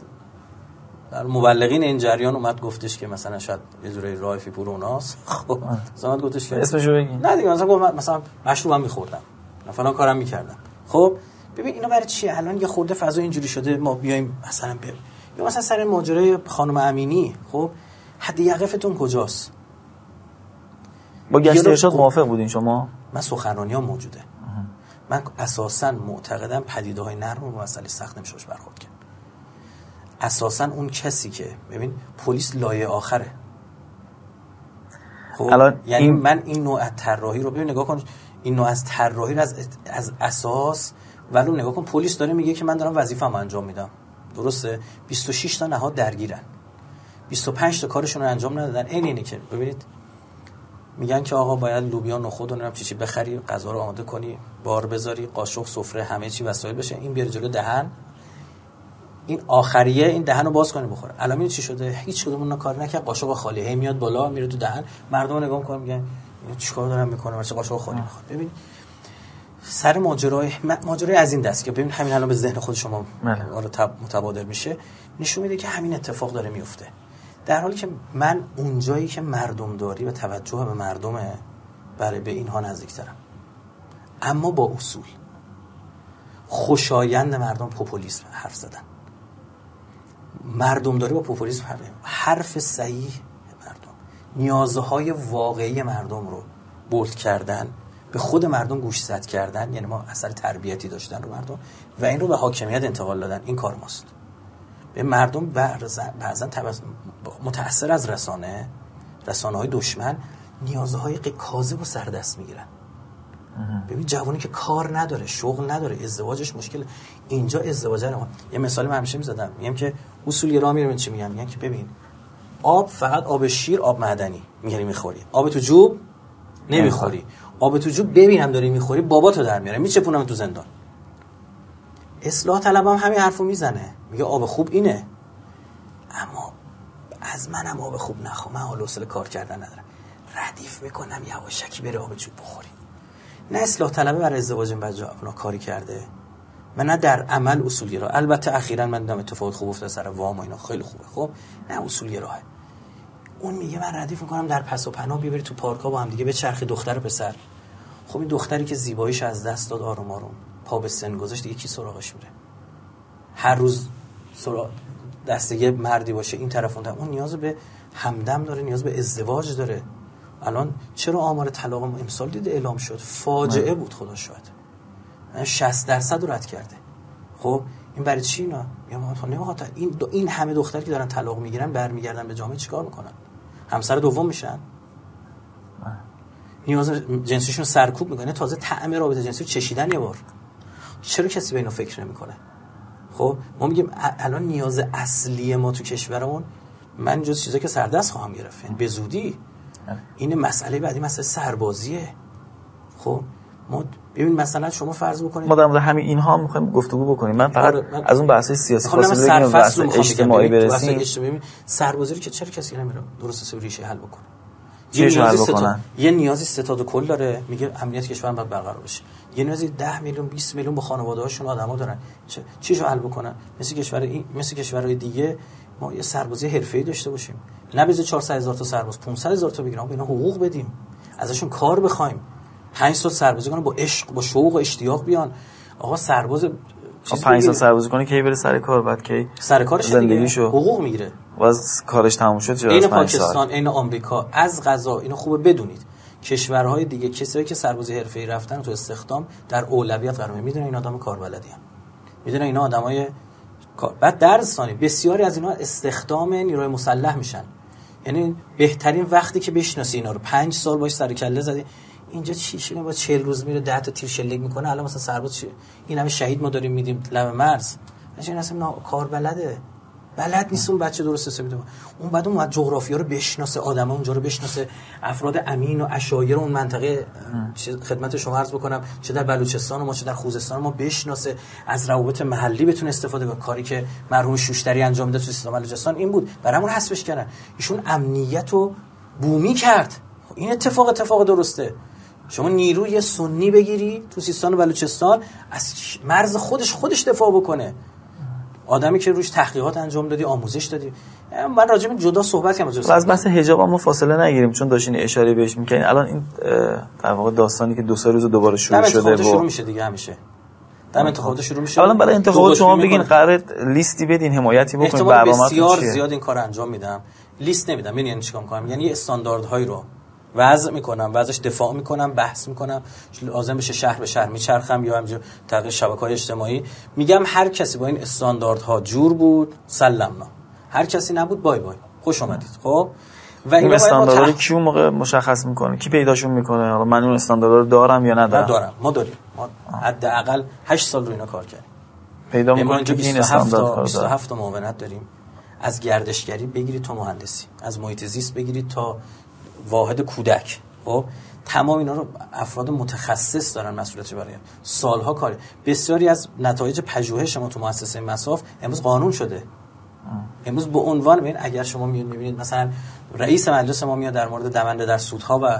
در مبلغین این جریان اومد گفتش که مثلا شاید یه جوری رایفی پور اوناست. خب مثلا گفتش که اسمشو بگین. نه دیگه مثلا گفت مثلا مشروبم می‌خوردم، فلان کارم می‌کردم. خب ببین اینا برای چیه؟ الان یه خورده فضا اینجوری شده ما بیایم مثلا بیایم یا مثلا سر ماجرای خانم امینی، خب حد یقفتون کجاست؟ با گشت ارشاد موافق بودین شما؟ من سخنرانیام موجوده. من اساساً معتقدم پدیده‌های نرم و مسئله سخت نمیشه برخورد کرد. اساساً اون کسی که ببین پلیس لایه آخره. خب الان یعنی این... من این نوع از طراحی رو ببین نگاه کن، این نوع از طراحی رو از از اساس ولو نگاه کن، پلیس داره میگه که من دارم وظیفه‌مو انجام میدم. درسته؟ بیست و شش تا نهاد درگیرن. بیست و پنج تا کارشون رو انجام ندادن. این اینه که ببینید میگن که آقا باید لوبیا نخود و نمیدونم چی چی بخری، غذا رو آماده کنی، بار بذاری، قاشق، سفره، همه چی وسایل بشه، این بیاره جلو دهن، این آخریه این دهن رو باز کنی بخوره. الان این چی شده؟ هیچ کدوم اونا کار نکرد، قاشق خالی هی میاد بالا میره تو دهن، مردم نگاه میکنن میگن چیکار دارن میکنه، چه قاشق خالی میخواد. ببین سر ماجرای ماجرای از این دست که ببین همین الان به ذهن خود شما متبادر میشه، نشون میده که همین اتفاق داره میفته. در حالی که من اونجایی که مردم داری و توجه به مردمه برای به اینها نزدیکترم، اما با اصول. خوشایند مردم پوپولیسم حرف زدن. مردم داری با پوپولیسم حرف حرف صحیح مردم، نیازهای واقعی مردم رو بولد کردن، به خود مردم گوشزد کردن، یعنی ما اثر تربیتی داشتن رو مردم و این رو به حاکمیت انتقال دادن. این کار ماست. به مردم بعضا متأثر از رسانه رسانه های دشمن نیازهای کاذب و سردست میگیرن. ببین جوانی که کار نداره، شغل نداره، ازدواجش مشکل، اینجا ازدواجه رو یه مثالی من همیشه میزدم، میگم که اصولگرا میرن چی میگن، میگن که ببین آب فقط آب شیر، آب معدنی میگیری میخوری، آب تو جوب نمیخوری. آب تو جوب ببینم داری میخوری باباتو در میاره میچپونم تو زندان. اصلاح طلب هم همین حرفو میزنه، میگه آب خوب اینه، اما از منم آب خوب نخوا، من حال و حوصله کار کردن ندارم، ردیف میکنم یواشکی بره آب جوب بخوری. نه اصلاح طلبه برای ازدواج بچه‌ها کاری کرده، من نه در عمل اصولگرا. البته اخیراً من دیدم اتفاق خوب افتاد سر وام و اینا، خیلی خوبه. خب نه اصولگراه. اون میگه من ردیف میکنم در پس و پناه بیبری تو پارک‌ها با هم دیگه به چرخ دختر و پسر. خب این دختری که زیباییش از دست داد، آروم آروم پا به سن گذاشت، دیگه کی سراغش میره؟ هر روز سراغ دسته مردی باشه این طرف اون طرف. اون نیاز به همدم داره، نیاز به ازدواج داره. الان چرا آمار طلاق امسال دیده اعلام شد؟ فاجعه بود خدا شاهد. شصت درصد رو رد کرده. خب این برای چی اینا؟ میگم این دو این همه دختر که دارن طلاق میگیرن برمیگردن به جامعه چیکار میکنن؟ همسر دوم میشن؟ نیاز جنسیشون سرکوب میکنه، تازه طعم رابطه جنسی رو چشیدن یه بار. چرا کسی به اینا فکر نمیکنه؟ خب ما میگیم الان نیاز اصلی ما تو کشورمون، من جز چیزایی که سردست خواهم گرفت، یعنی به زودی این مسئله بعدی مسئله سربازیه. خب ما ببین مثلا شما فرض بکنید ما در مورد همین اینها میخوایم گفتگو بکنیم. من فقط من از اون بحث سیاسی فاصله بگیرم، بحث اجتماعی برسیم. سربازی رو که چرا کسی نمیره درست حسابی ریشه حل بکنه؟ یه نیازی ستاد یه نیازی ستاد کل داره، میگه امنیت کشور باید برقرار بشه. یه نیازی ده میلیون بیست میلیون با خانواده‌هاشون آدما دارن، چیشو حل بکنن؟ مثل کشور این مثل کشورهای دیگه ما یه سربازی حرفه‌ای داشته باشیم، نه بز چهارصد هزار تا سرباز پانصد هزار تا بگیرن، به اینا حقوق بدیم، ازشون کار بخوایم، پنج سال سربازی کنن با عشق با شوق و اشتیاق بیان. آقا سرباز پنج سال سربازی کنه کی بره سر کار، بعد کی سر کارش زندگیشو حقوق میگیره، واز کارش تموم شد. چرا این پاکستان این آمریکا از قضا اینو خوبه بدونید، کشورهای دیگه کسایی که سربازی حرفه‌ای رفتن تو استخدام در اولویت قرار میدونن، این آدم کاربلدی ان، میدونن اینا آدمای کار. بعد در ثانی بسیاری از اینا استخدام نیروی مسلح میشن، یعنی بهترین وقتی که بشناسی اینا رو پنج سال باش سر کله زدی. اینجا چی شده؟ با چهل روز میره ده تا تیر شلیک میکنه. الان مثلا سرباز چی؟ این همه شهید ما داریم میدیم لب مرز، این اصلا کار بلده بلد نیست اون بچه درست حسابی. اون بعد اون جغرافیا رو بشناسه، آدما اونجا رو بشناسه، افراد امین و عشایر اون منطقه خدمت شما عرض بکنم چه در بلوچستان ما چه در خوزستان ما بشناسه، از روابط محلی بتونه استفاده کنه. کاری که مرحوم شوشتری انجام داد تو سیستان بلوچستان این بود، برامون حذفش کردن. ایشون امنیت رو بومی کرد. این اتفاق اتفاق درسته. شما نیروی سنی بگیری تو سیستان و بلوچستان از مرز خودش خودش دفاع بکنه، آدمی که روش تحقیقات انجام دادی، آموزش دادی. من راجع به جدا صحبت کردم. از بحث حجاب ما فاصله نگیریم چون داشتین اشاره بهش میکنین. الان این در واقع داستانی که دو سه روز دوباره شروع شده و شروع میشه دیگه، همیشه در انتخابات شروع میشه. الان برای انتخابات شما بگین قرار لیستی بدین، حمایتی بکنین، برنامه‌تون چیه؟ بسیار زیاد این کارو انجام میدم. لیست نمیدم، یعنی چیکار میکنم؟ یعنی استانداردهایی رو وضع میکنم، وضعش دفاع میکنم، بحث میکنم، لازم بشه شهر به شهر میچرخم یا همینجوری تغییر شبکه‌های اجتماعی میگم هر کسی با این استانداردها جور بود سلامنا، هر کسی نبود بای بای خوش اومدید. خب و این استانداردها رو کی اون موقع مشخص میکنه؟ کی پیداشون میکنه؟ حالا من اون استانداردها رو دارم یا ندارم؟ ندارم. ما داریم، ما حداقل هشت سال رو اینا کار کردیم. پیدا میکنیم که این استانداردها بیست و هفت تا معاونت داریم، از گردشگری بگیرید تا مهندسی، از محیط زیست بگیرید تا واحد کودک. خب تمام اینا رو افراد متخصص دارن مسئولیتش برای سالها کار. بسیاری از نتایج پژوهش ما تو مؤسسه مصاف امروز قانون شده. امروز به عنوان ببین اگر شما میبینید مثلا رئیس مجلس ما میاد در مورد دونده در سودها و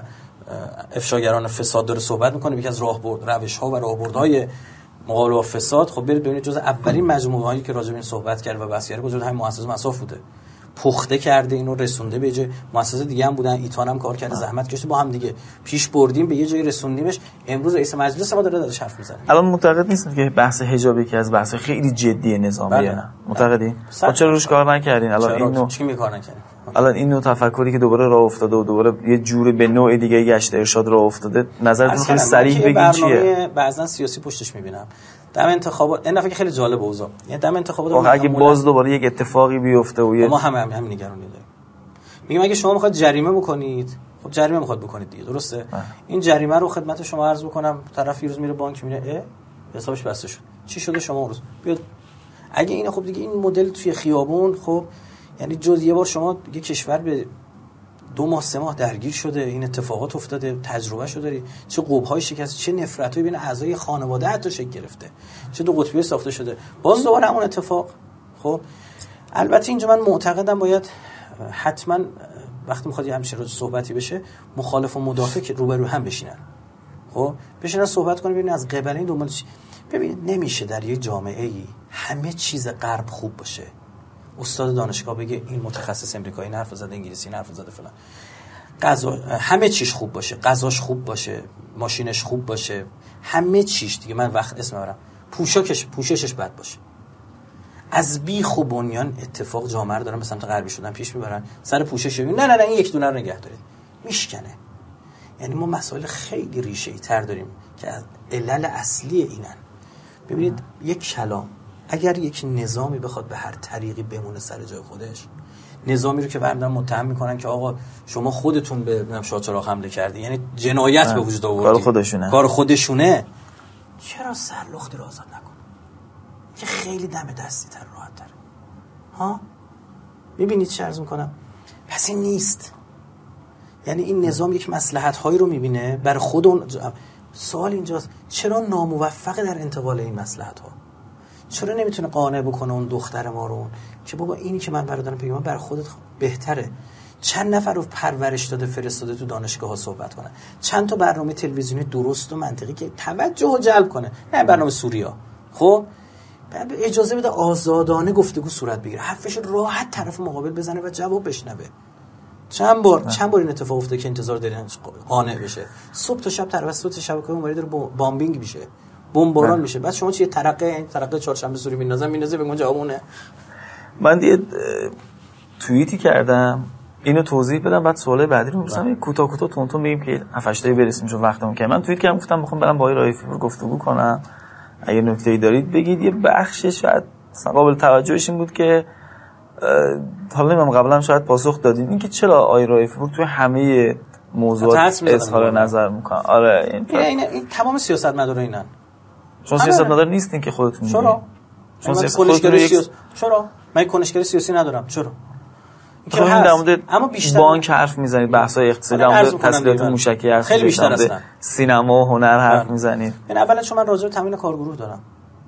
افشاگران فساد داره صحبت میکنه، یکی از راهبرد روش‌ها و راهبردهای مقابله با فساد، خب برید ببینید جز اولین مجموعه هایی که راجع به این صحبت کرد و بحث کرد وجود همین مؤسسه مصاف بوده. پخته کرده، اینو رسونده به جای. مؤسسه دیگه هم بودن، ایتان هم کار کرده، زحمت کشیده، با هم دیگه پیش بردیم، به یه جایی رسوندیمش. امروز رئیس مجلس ما داره ازش حرف میزنه. الان معتقد نیستید که بحث حجاب یکی از بحث خیلی جدی نظامیه؟ نه معتقدین؟ خب چرا روش کار نکردین؟ الان اینو چی میکار نکردین؟ الان این نوع تفکری که دوباره راه افتاده و دوباره یه جوری به نوع دیگه گشت ارشاد راه افتاده، نظرتون خیلی صریح بگین چیه؟ بعضن سیاسی پشتش میبینم. دم انتخابات این دفعه خیلی جالب اوضاع، یعنی دم انتخابات واقعا اگه باز دوباره یک اتفاقی بیفته و ما هم هم همین نگرانی داریم. میگم اگه شما میخواید جریمه بکنید، خب جریمه میخواد بکنید دیگه، درسته؟ اه. این جریمه رو خدمت شما عرض بکنم، طرف یه روز میره بانک میره اه حسابش بسته شد، چی شده شما اون روز بیاد. اگه این خب دیگه این مدل توی خیابون، خب یعنی جز یه بار شما یه کشور به دو ماه سه ماه درگیر شده، این اتفاقات افتاده، تجربه شو داری، چه قبهای شکست، چه نفرتایی بین اعضای خانواده حتی شکل گرفته، چه دو قطبی ساخته شده، باز دوباره همون اتفاق. خب البته اینجا من معتقدم باید حتما وقتی میخواد همچین روز صحبتی بشه، مخالف و مدافع که روبرو هم بشینن، خب بشینن صحبت کنن، ببینن از قبلین دنبال چی. ببین نمیشه در یک جامعه‌ای همه چیز غرب خوب باشه، استاد دانشگاه بگه این متخصص امریکایی حرف زده، انگلیسی حرف زده فلان، غذا همه چیش خوب باشه، غذاش خوب باشه، ماشینش خوب باشه، همه چیش دیگه من وقت اسم میبرم، پوشاکش پوششش بد باشه. از بیخ و بنیان اتفاق جامعه رو دارن به سمت غربی شدن پیش میبرن، سر پوشش نه نه نه این یک دونه رو نگه دارید میشکنه. یعنی ما مسائل خیلی ریشه‌ای تر داریم که از علل اصلی اینن. ببینید یک کلام اگر یک نظامی بخواد به هر طریقی بمونه سر جای خودش، نظامی رو که برمی‌دارن متهم میکنن که آقا شما خودتون به شاهچراغ حمله کردی، یعنی جنایت به وجود آوردی، کار خودشونه کار خودشونه، چرا سرلختی رو آزاد نکن که خیلی دم دستی تر راحت تره؟ ها میبینید چه عرض میکنم؟ پس این نیست. یعنی این نظام یک مصلحت هایی رو میبینه برای خود اون. سوال اینجاست چرا ناموفقه در انتقال این مصلحت ها؟ چرا نمیتونه قانع بکنه اون دختر ما رو که بابا اینی که من برادرم پیام برای خودت بهتره؟ چند نفر رو پرورش داده فرستاده تو دانشگاه ها صحبت کنن، چند تا برنامه تلویزیونی درست و منطقی که توجه رو جلب کنه، نه برنامه سوریا. خب اجازه بده آزادانه گفتگو صورت بگیره، حرفش راحت طرف مقابل بزنه و جواب بشنوه. چند بار نه. چند بار این اتفاق افتاده که انتظار دارین قانع بشه، صبح تا شب توسط شبکه‌های اونوری داره بامبینگ میشه، بمباران میشه، بعد شما چیه ترقه این ترقه چهارشنبه سوری میندازن میندازه بگم جوابونه. من یه توییتی کردم اینو توضیح بدم بعد سوال بعدی رو می‌پرسم، کوتاه کوتاه تون تون بگیم که هفت هشت تا برسیم چون وقتمون کمه. من توییت کردم گفتم می‌خوام برم با آقای رایفی پور گفتگو کنم، اگه نکته‌ای دارید بگید. یه بخشش شاید قابل توجهش این بود که حالا نمیدونم قبلا شاید پاسخ دادین اینکه چرا آقای رایفی پور توی همه موضوعات اظهار نظر میکنن. آره این, این, این, این تمام سیاستمدارا اینن. شما سیاستمدار نیستین که خودتون چرا؟ شما کنشگری سیاسی چرا؟ من کنشگری سیاسی ندارم. چرا؟ که در مورد اما بیشتر بانک حرف میزنید، بحث‌های اقتصادی، در مورد تسهیلات موشکی حرف خیلی بیشتر هستن، سینما و هنر حرف میزنید. من اولا چون من راجع به تامین کارگروه دارم،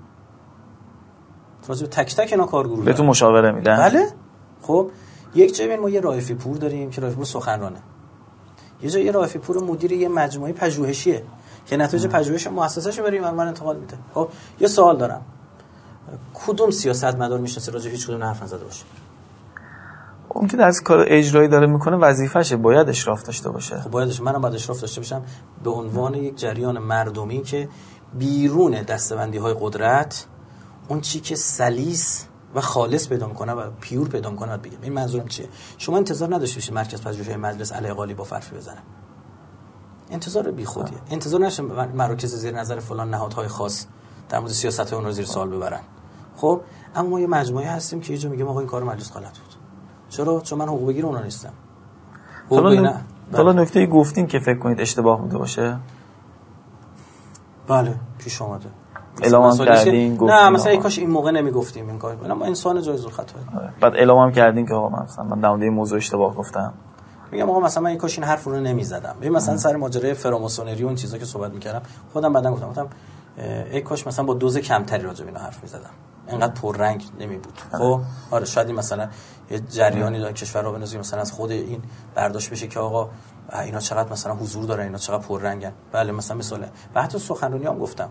راجع به تک تک اینا کارگروه بهتون مشاوره میدن. بله. خب یک جایی ما یه رایفی پور داریم که رایفی پور سخنرانه، یه جایی رایفی پور مدیر یه مجموعه پژوهشیه که نتایج پژوهش مؤسسه‌اش بریم من انتقال میده. خب یه سوال دارم، کدوم سیاستمدار میشناسه راجع به هیچ کدوم حرف نزده باشه؟ اون که در کار اجرایی داره میکنه وظیفشه، باید اشراف داشته باشه. خب بایدش، منم باید اشراف داشته باشم به عنوان یک جریان مردمی که بیرون دسته‌بندی‌های قدرت اون چی که سلیس و خالص پیدا میکنه و پیور پیدا میکنه بگم. این منظورم چیه؟ شما انتظار نداشته باشید مرکز پژوهش‌های مجلس علی قالی با فرفی بزنه، انتظار بیخودیه. انتظار نشه مراکز زیر نظر فلان نهادهای خاص در مورد سیاست‌های اون رو زیر سوال ببرن. خب اما ما یه مجموعه هستیم که یه جا میگم آقا این کار مجلس غلط بود. چرا؟ چون من حقوق بگیر اونا نیستم. حالا حالا نکته گفتین که فکر کنید اشتباه بوده باشه. بله پیش اومده. اعلام کردین گفتین نه مثلا ای کاش این موقع نمیگفتیم این کار، ما انسان جایز الخطا. بعد اعلام کردین که آقا مثلا من در مورد این موضوع اشتباه گفتم. میگم آقا مثلا من این کاش این حرف رو نمیزدم. ببین مثلا سر ماجرای فراماسونری و اون چیزا که صحبت میکردم خودم بعدن گفتم گفتم ای کاش مثلا با دوز کمتری راجع به اینا حرف میزدم، اینقدر پررنگ نمی بود. خب آره شاید این مثلا یه جریانی در کشور رو بنازیم مثلا از خود این برداشت بشه که آقا اینا چقدر مثلا حضور دارن، اینا چقدر پررنگن. بله مثلا مثلا و حتی سخنرانی هم گفتم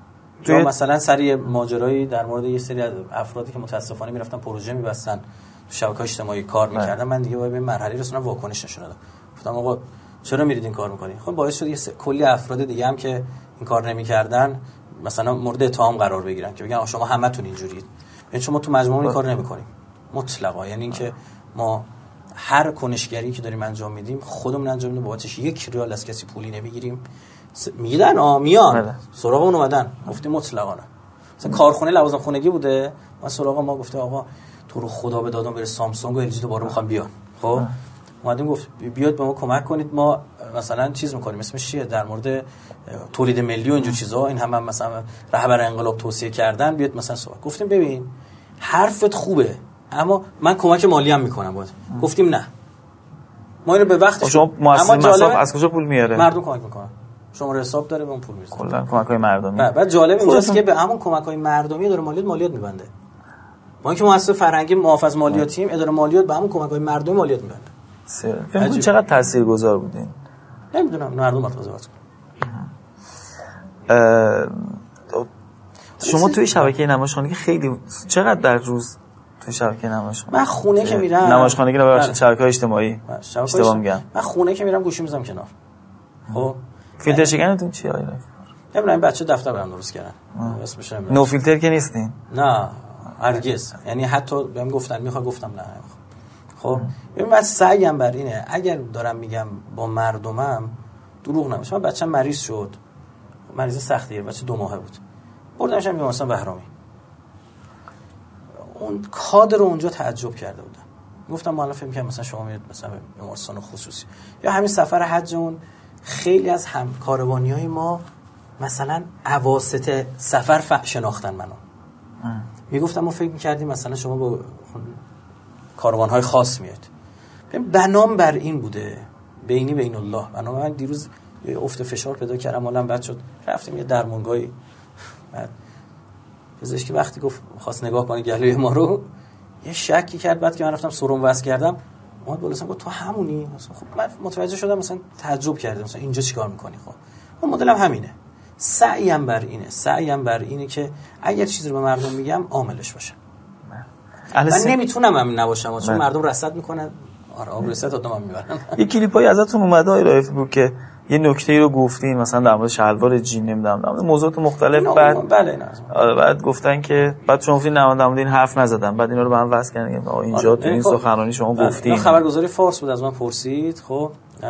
یا مثلا سری ماجرایی در مورد یه سری از افرادی که متاسفانه میرفتن پروژه میبستن شبکه‌های اجتماعی کار می‌کردم، من دیگه باید به مرحله رسوندم واکنش نشون دادم. گفتم آقا چرا میرید این کار می‌کنید؟ خب باعث شد یه کلی افراد دیگه هم که این کار نمی‌کردن مثلا مورد اتهام قرار بگیرن که بگن شما همتون اینجورید. یعنی شما تو مجموعه این کار نمی‌کنیم. مطلقاً یعنی اینکه ما هر کنشگری که داریم انجام میدیم خودمون انجام میدیم، بابتش یک ریال از کسی پولی نمیگیریم. میدن آ میان سراغ اون اومدن گفتیم مطلقاً. مثلا کارخونه لوازم خونگی بوده، ما سراغ ما گفته آقا تو رو خدا به دادم بره سامسونگ و ال جی دوباره میخوام بیان. خب اومدیم گفت بیاد به ما کمک کنید، ما مثلا چیز میکنیم اسمش چیه در مورد تولید ملی و اینجور چیزا، این هم, هم مثلا رهبر انقلاب توصیه کردن بیاد مثلا صحبت. گفتیم ببین حرفت خوبه اما من کمک مالی هم میکنم باید. گفتیم نه ما اینو به وقتش، شما مؤسسه مصرف از کجا پول میاره؟ مردم کمک میکنن، شما حساب داره به اون پول میرسه. کلا کمک‌های مردمی. بعد جالب اینجاست که به همون کمک‌های مردمی داره مالیات مالیات میبنده. ما اینکه مؤسسه فرهنگی محافظ مالیاتیم، اداره مالیات به همون کمک‌های مردمی مالیات میبنده. فکر کنم چقدر تاثیرگذار بودین؟ نمیدونم مردم باید قضاوت کنن. شما توی شبکه نمایشخانگی خیلی چقدر در روز توی شبکه نمایشخانگی؟ من خونه که میرم نمایشخانگی رو ببخشید شبکه‌های اجتماعی اشتباه میگم. من خونه که میرم گوشی میذارم کنار. خب فیلتر شکنتون چیه آقا؟ نمیدونم این بچه دفتر برام درست کردن. اسمش نمیدونم. نو فیلتر که نیستین؟ نه هرگز. یعنی حتی بهم گفتن میخوام گفتم نه. خب ببین من سعیم بر اینه اگر دارم میگم با مردمم دروغ نمیشه. من بچه‌م مریض شد، مریض سختیه، بچه دو ماهه بود، بردمش بیمارستان بهرامی. اون کادر رو اونجا تعجب کرده بودن، گفتم ما الان فکر می‌کنم مثلا شما میرید مثلا بیمارستان خصوصی. یا همین سفر حج اون خیلی از هم کاروانیای ما مثلا اواسط سفر ف... شناختن منو. میگفتم ما فکر می‌کردیم مثلا شما با کاروان‌های خاص میاد. بنام بر این بوده، بینی بین الله. بنام من دیروز یه افت فشار پیدا کردم، حالم بد شد، رفتیم یه درمونگاهی. بعد پزشکی وقتی گفت خواست نگاه کنه گلوی ما رو، یه شکی کرد. بعد که من رفتم سرم وصل کردم، اومد بالا گفت تو همونی؟ خب من متوجه شدم، مثلا تعجب کردم مثلا اینجا چیکار می‌کنی؟ خب اون مدلم همینه. سعیم بر اینه، سعیم بر اینه که اگر چیزی رو به مردم میگم عاملش باشم. من نمیتونم همین نباشم چون مردم رصد میکنن. آره آب رصد آدمم میبرن. یه کلیپای ازتون اومده آقای رایفی بود که یه نکته‌ای رو گفتین، مثلا در مورد شلوار جین نمیدونم در مورد موضوعات مختلف. بعد بله نه آره بعد گفتن که بعد شما گفتین نه در مورد این حرف نزدم، بعد اینا رو به هم وصل کردن. آقا اینجا تو این سخنرانی شما گفتین. خبرگزاری فارس بود از من پرسید، خب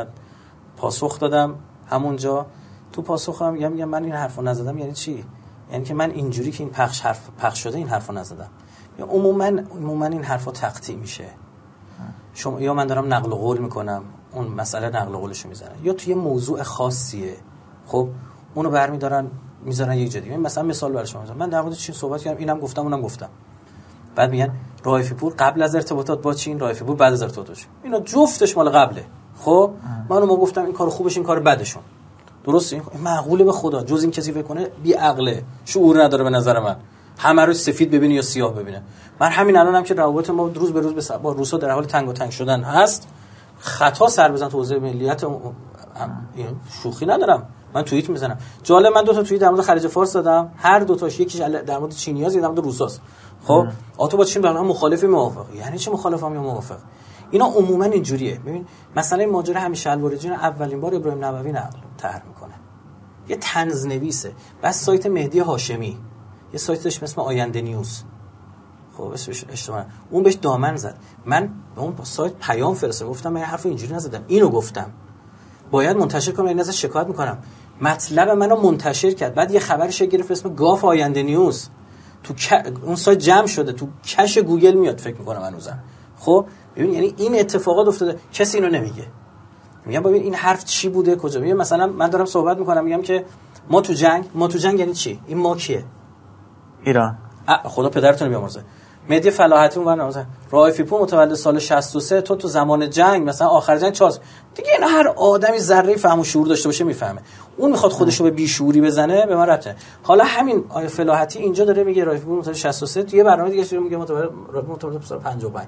پاسخ دادم همونجا. تو پاسخم میگم میگم من این حرفو نزدم. یعنی چی؟ یعنی که من اینجوری که این پخش حرف پخش شده این حرفو نزدم. یا عموما عموما این حرفا تقطیع میشه. شما یا من دارم نقل قول میکنم، اون مسئله نقل قولشو میزنن، یا توی موضوع خاصیه خب اونو برمیدارن میذارن یک جدی. مثلا مثال برای شما میذارم، من در مورد چین صحبت کردم، اینم گفتم اونم گفتم. بعد میگن رایفی پور قبل از ارتباطات با چین، رایفی پور بعد از ارتباطات. اینا جفتش مال قبله. خب منو ما گفتم این کار خوبش این کار بدشون. درسته؟ این معقوله به خدا؟ جز این کسی فکر کنه بی عقله، شعور نداره به نظر من. همه رو سفید ببینه یا سیاه ببینه. من همین الانم هم که روابط ما روز به روز به با روسا در حال تنگ و تنگ شدن هست، خطا سر بزن تو حوزه ملیت این شوخی ندارم. من توییت میزنم. جالب من دو تا توییت در مورد خلیج فارس دادم، هر دو تاش یکیش در مورد چینی‌ها، در مورد روساست. خب آتو با چین برام مخالفی موافق. یعنی چه مخالفم یا موافق؟ اینا عموما اینجوریه. ببین مثلا این ماجرا همین شلوار جین اولین بار ابراهیم نووی نقل طرح میکنه. یه طنز نویسه. بس سایت مهدی هاشمی، یه سایتش به اسم آینده نیوز، خب اسمش اشتباهه، اون بهش دامن زد. من به اون سایت پیام فرستادم، گفتم من حرف اینجوری نزدم، اینو گفتم، باید منتشر کنم، این ازش شکایت میکنم. مطلب منو منتشر کرد. بعد یه خبرش گرفت اسم گاف آینده نیوز، تو ک... اون سایت جمع شده، تو کش گوگل میاد فکر میکنم هنوزم. خب ببین یعنی این اتفاقات افتاده، کسی اینو نمیگه. میگم ببین این حرف چی بوده کجا. ببین مثلا من دارم صحبت میکنم میگم که ما تو جنگ، ما تو جنگ یعنی چی؟ این ما کیه؟ ایران. خدا پدرتون رو بیامرزه. مهدی فلاحتی اون ورنامه رایفی پور متولد سال شصت و سه، تو تو زمان جنگ مثلا آخر جنگ چهار دیگه. اینا هر آدمی ذره فهم و شعور داشته باشه میفهمه. اون میخواد خودش رو به بیشعوری بزنه، به من ربطه. حالا همین آیه فلاحتی اینجا داره میگه رایفی پور متولد شصت و سه، تو یه برنامه دیگه چه میگه متولد متولد سال پنجاه و پنج.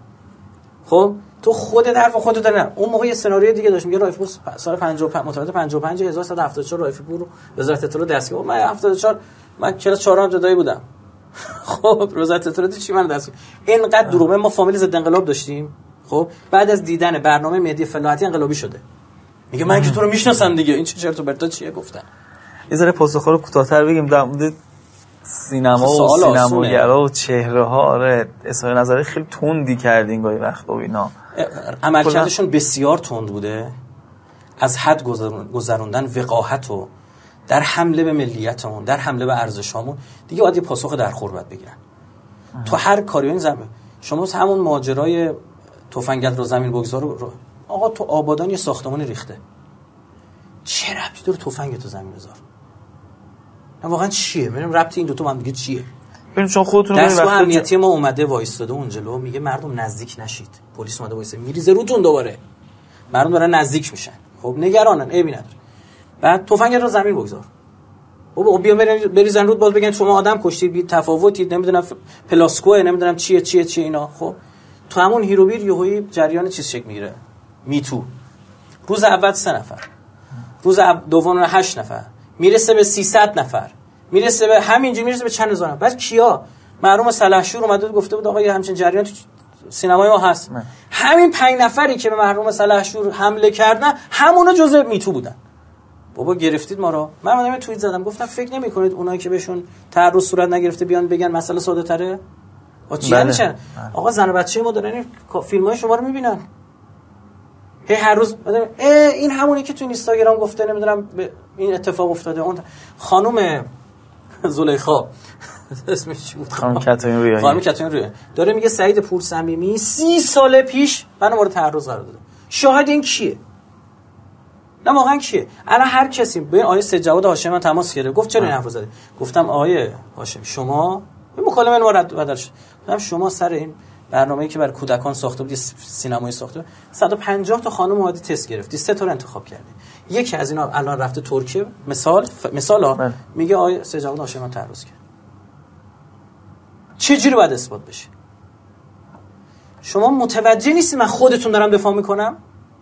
خب تو خودت حرف خودت داره. اون موقع یه سناریوی دیگه داشت، میگه رایفی پور سال پنجاه و پنج متولد پنجاه و پنج هزار و صد و هفتاد و چهار رایفی پور وزارت اطلاعات دستگیر. من هفتاد و چهار من کلاس چهارم ابتدایی بودم. خب وزارت اطلاعات چی من دست اینقدر دروغه. ما فامیل ضد انقلاب داشتیم، خب بعد از دیدن برنامه مهدی فلاحتی انقلابی شده. میگه من که تو رو میشناسم دیگه، این چه چرت و پرتا چیه گفتن. یه ذره پاسخ رو کوتاه‌تر بگیم در مورد سینما و سینماگرا و چهره‌ها. آره اظهار نظر خیلی تندی کردین گاهی وقت و اینا. عملکردشون بسیار تند بوده، از حد گذروندن وقاحت و در حمله به ملیتمون، در حمله به ارزشامون. دیگه باید یه پاسخ درخور باید بگیرن. اه. تو هر کاری این زمین شما همون ماجرای تفنگت رو زمین بگذار رو آقا تو آبادان یه ساختمان ریخته، چه ربطی داره تفنگ تو زمین بذار؟ نه واقعا چیه؟ ببینم ربطی این دو تا با هم دیگه چیه؟ ببین شما خودتون دست و امنیتی ما اومده وایستاده اون جلو، میگه مردم نزدیک نشید. پلیس اومده وایسه میریزه روتون، دوباره مردم دارن نزدیک میشن. خب نگرانن، عیبی نداره. بعد تفنگ رو زمین بگذار. بابا بیا بریزن رود، باز بگن شما آدم کشتید، بی تفاوتی، نمیدونم پلاسکو، نمیدونم چیه چیه چیه اینا. خب تو همون هیروبیر یهویی جریان چیز شک میگیره، میتو. روز اول سه نفر، روز دوم هشت نفر، میرسه به سیصد نفر، میرسه به همینجوری میرسه به چند هزار نفر. بعد کیا؟ مرحوم سلحشور اومده گفته بود آقا یه همچین جریان تو سینمای ما هست. من. همین پنج نفری که به مرحوم سلحشور حمله کردن همونا جزء میتو بودن. بابا گرفتید ما رو. من اومدم توییت زدم گفتم فکر نمی‌کنید اونایی که بهشون تعرض صورت نگرفته بیان بگن مسئله ساده تره؟ آ چی بله. میشن؟ آقا زن و بچه ما دارن این فیلم‌های شما رو می‌بینن. هی هر روز این همونی که تو اینستاگرام گفته نمیدونم این اتفاق افتاده. اون خانم زلیخا اسمش چی بود؟ خانم کاترین رویا. خانم کاترین رویا داره میگه سعید پورصمیمی سی سال پیش منو مورد تعرض قرار داده. شاهد این کیه؟ نه واقعا کیه؟ الان هر کسی به آقای سید جواد هاشمی من تماس گرفت گفت چرا این حرفو زدی؟ گفتم آقای هاشمی شما این مکالمه ما رد بدل شد. گفتم شما سر این برنامه‌ای که برای کودکان ساخته بودی، سینمایی ساخته، صد و پنجاه تا خانم اومدی تست گرفتی، سه تا رو انتخاب کردی. یکی از اینا الان رفته ترکیه، مثال ف... مثالا بله. میگه آقای سید جواد هاشمی من تعرض کرد. چه جوری باید اثبات بشه؟ شما متوجه نیستی من خودتون دارم دفاع میکنم؟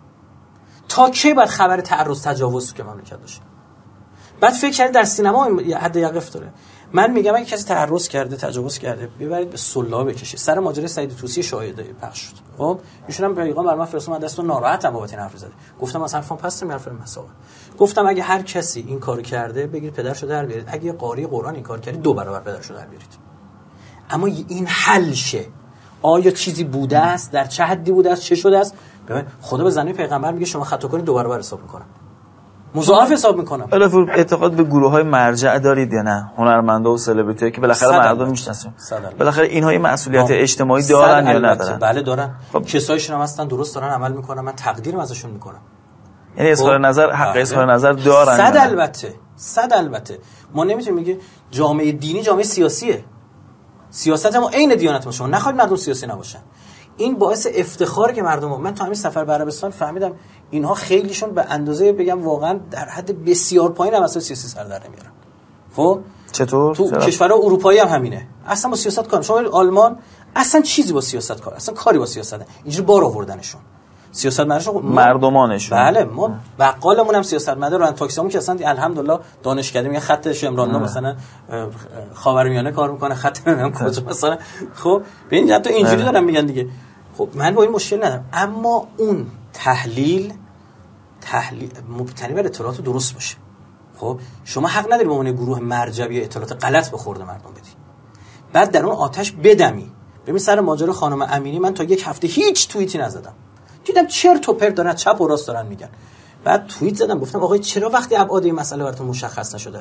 تا کی باید خبر تعرض تجاوز که مملکت باشه؟ بعد فکر کردید در سینما حد یقف داره. من میگم اگه کسی تعرض کرده، تجاوز کرده، ببرید به صلح بکشید. سر ماجرای سعید طوسی شاهده پخش شد. خب ایشون هم پیغام بر من فرستاد، من دستو ناراحتم بابت این حرف زده. گفتم مثلا فهم پس میرفت مسائل. گفتم اگه هر کسی این کارو کرده بگید پدرشو در بیارید. اگه قاری قرآن این کار کرد دو برابر پدرشو در بیارید. اما این حل شه. آیا چیزی بوده است؟ در چه حدی بوده است؟ چه شده است؟ ببین خدا به زنه پیغمبر میگه شما خطا کنید دو برابر حساب میکنم. مضاعف حساب میکنم. علاوه اعتقاد به گروه‌های مرجع دارید یا نه؟ هنرمندا و سلبریتی که بالاخره مردم میشناسن. بالاخره اینها یه مسئولیت اجتماعی دارن یا ندارن؟ بله دارن. خب کسایشون هم هستن درست دارن عمل میکنن، من تقدیرم ازشون میکنم. یعنی اظهار نظر، حق اظهار نظر دارن. صد البته. صد البته. ما نمیتونیم میگه جامعه دینی جامعه سیاسیه. سیاست ما عین دیانت ما. شما نخواهید مردم سیاسی نباشن. این باعث افتخاره که مردم ما. من تو همین سفر به عربستان فهمیدم اینها خیلیشون به اندازه بگم واقعا در حد بسیار پایین هم اصلا سیاسی سر در نمیارن. خب چطور تو کشورهای اروپایی هم همینه، اصلا با سیاست کار. شما آلمان اصلا چیزی با سیاست کار، اصلا کاری با سیاست نه. اینجوری بار آوردنشون سیاست مدارشون مردمانشون. بله ما بقالمون هم سیاست مدار، ران تاکسیمون که اصلا الحمدلله دانشکده میگه خطش عمران مثلا خاورمیانه کار میکنه، خط نمیدونم کجا مثلا. خب ببین حتی اینجوری دارن میگن دیگه. خب من با این مشکل ندارم، اما اون تحلیل تحلیل مبتنی بر اطلاعات درست باشه. خب شما حق نداری به عنوان گروه مرجعی اطلاعات غلط به خورد مردم بدی، بعد در اون آتش بدمی. ببین سر ماجرا خانم امینی من تا یک هفته هیچ توییتی نزدم، دیدم چرت و پرت دارن چپ و راست دارن میگن. بعد توییت زدم گفتم آقای چرا وقتی ابعاد این مسئله براتون مشخص نشده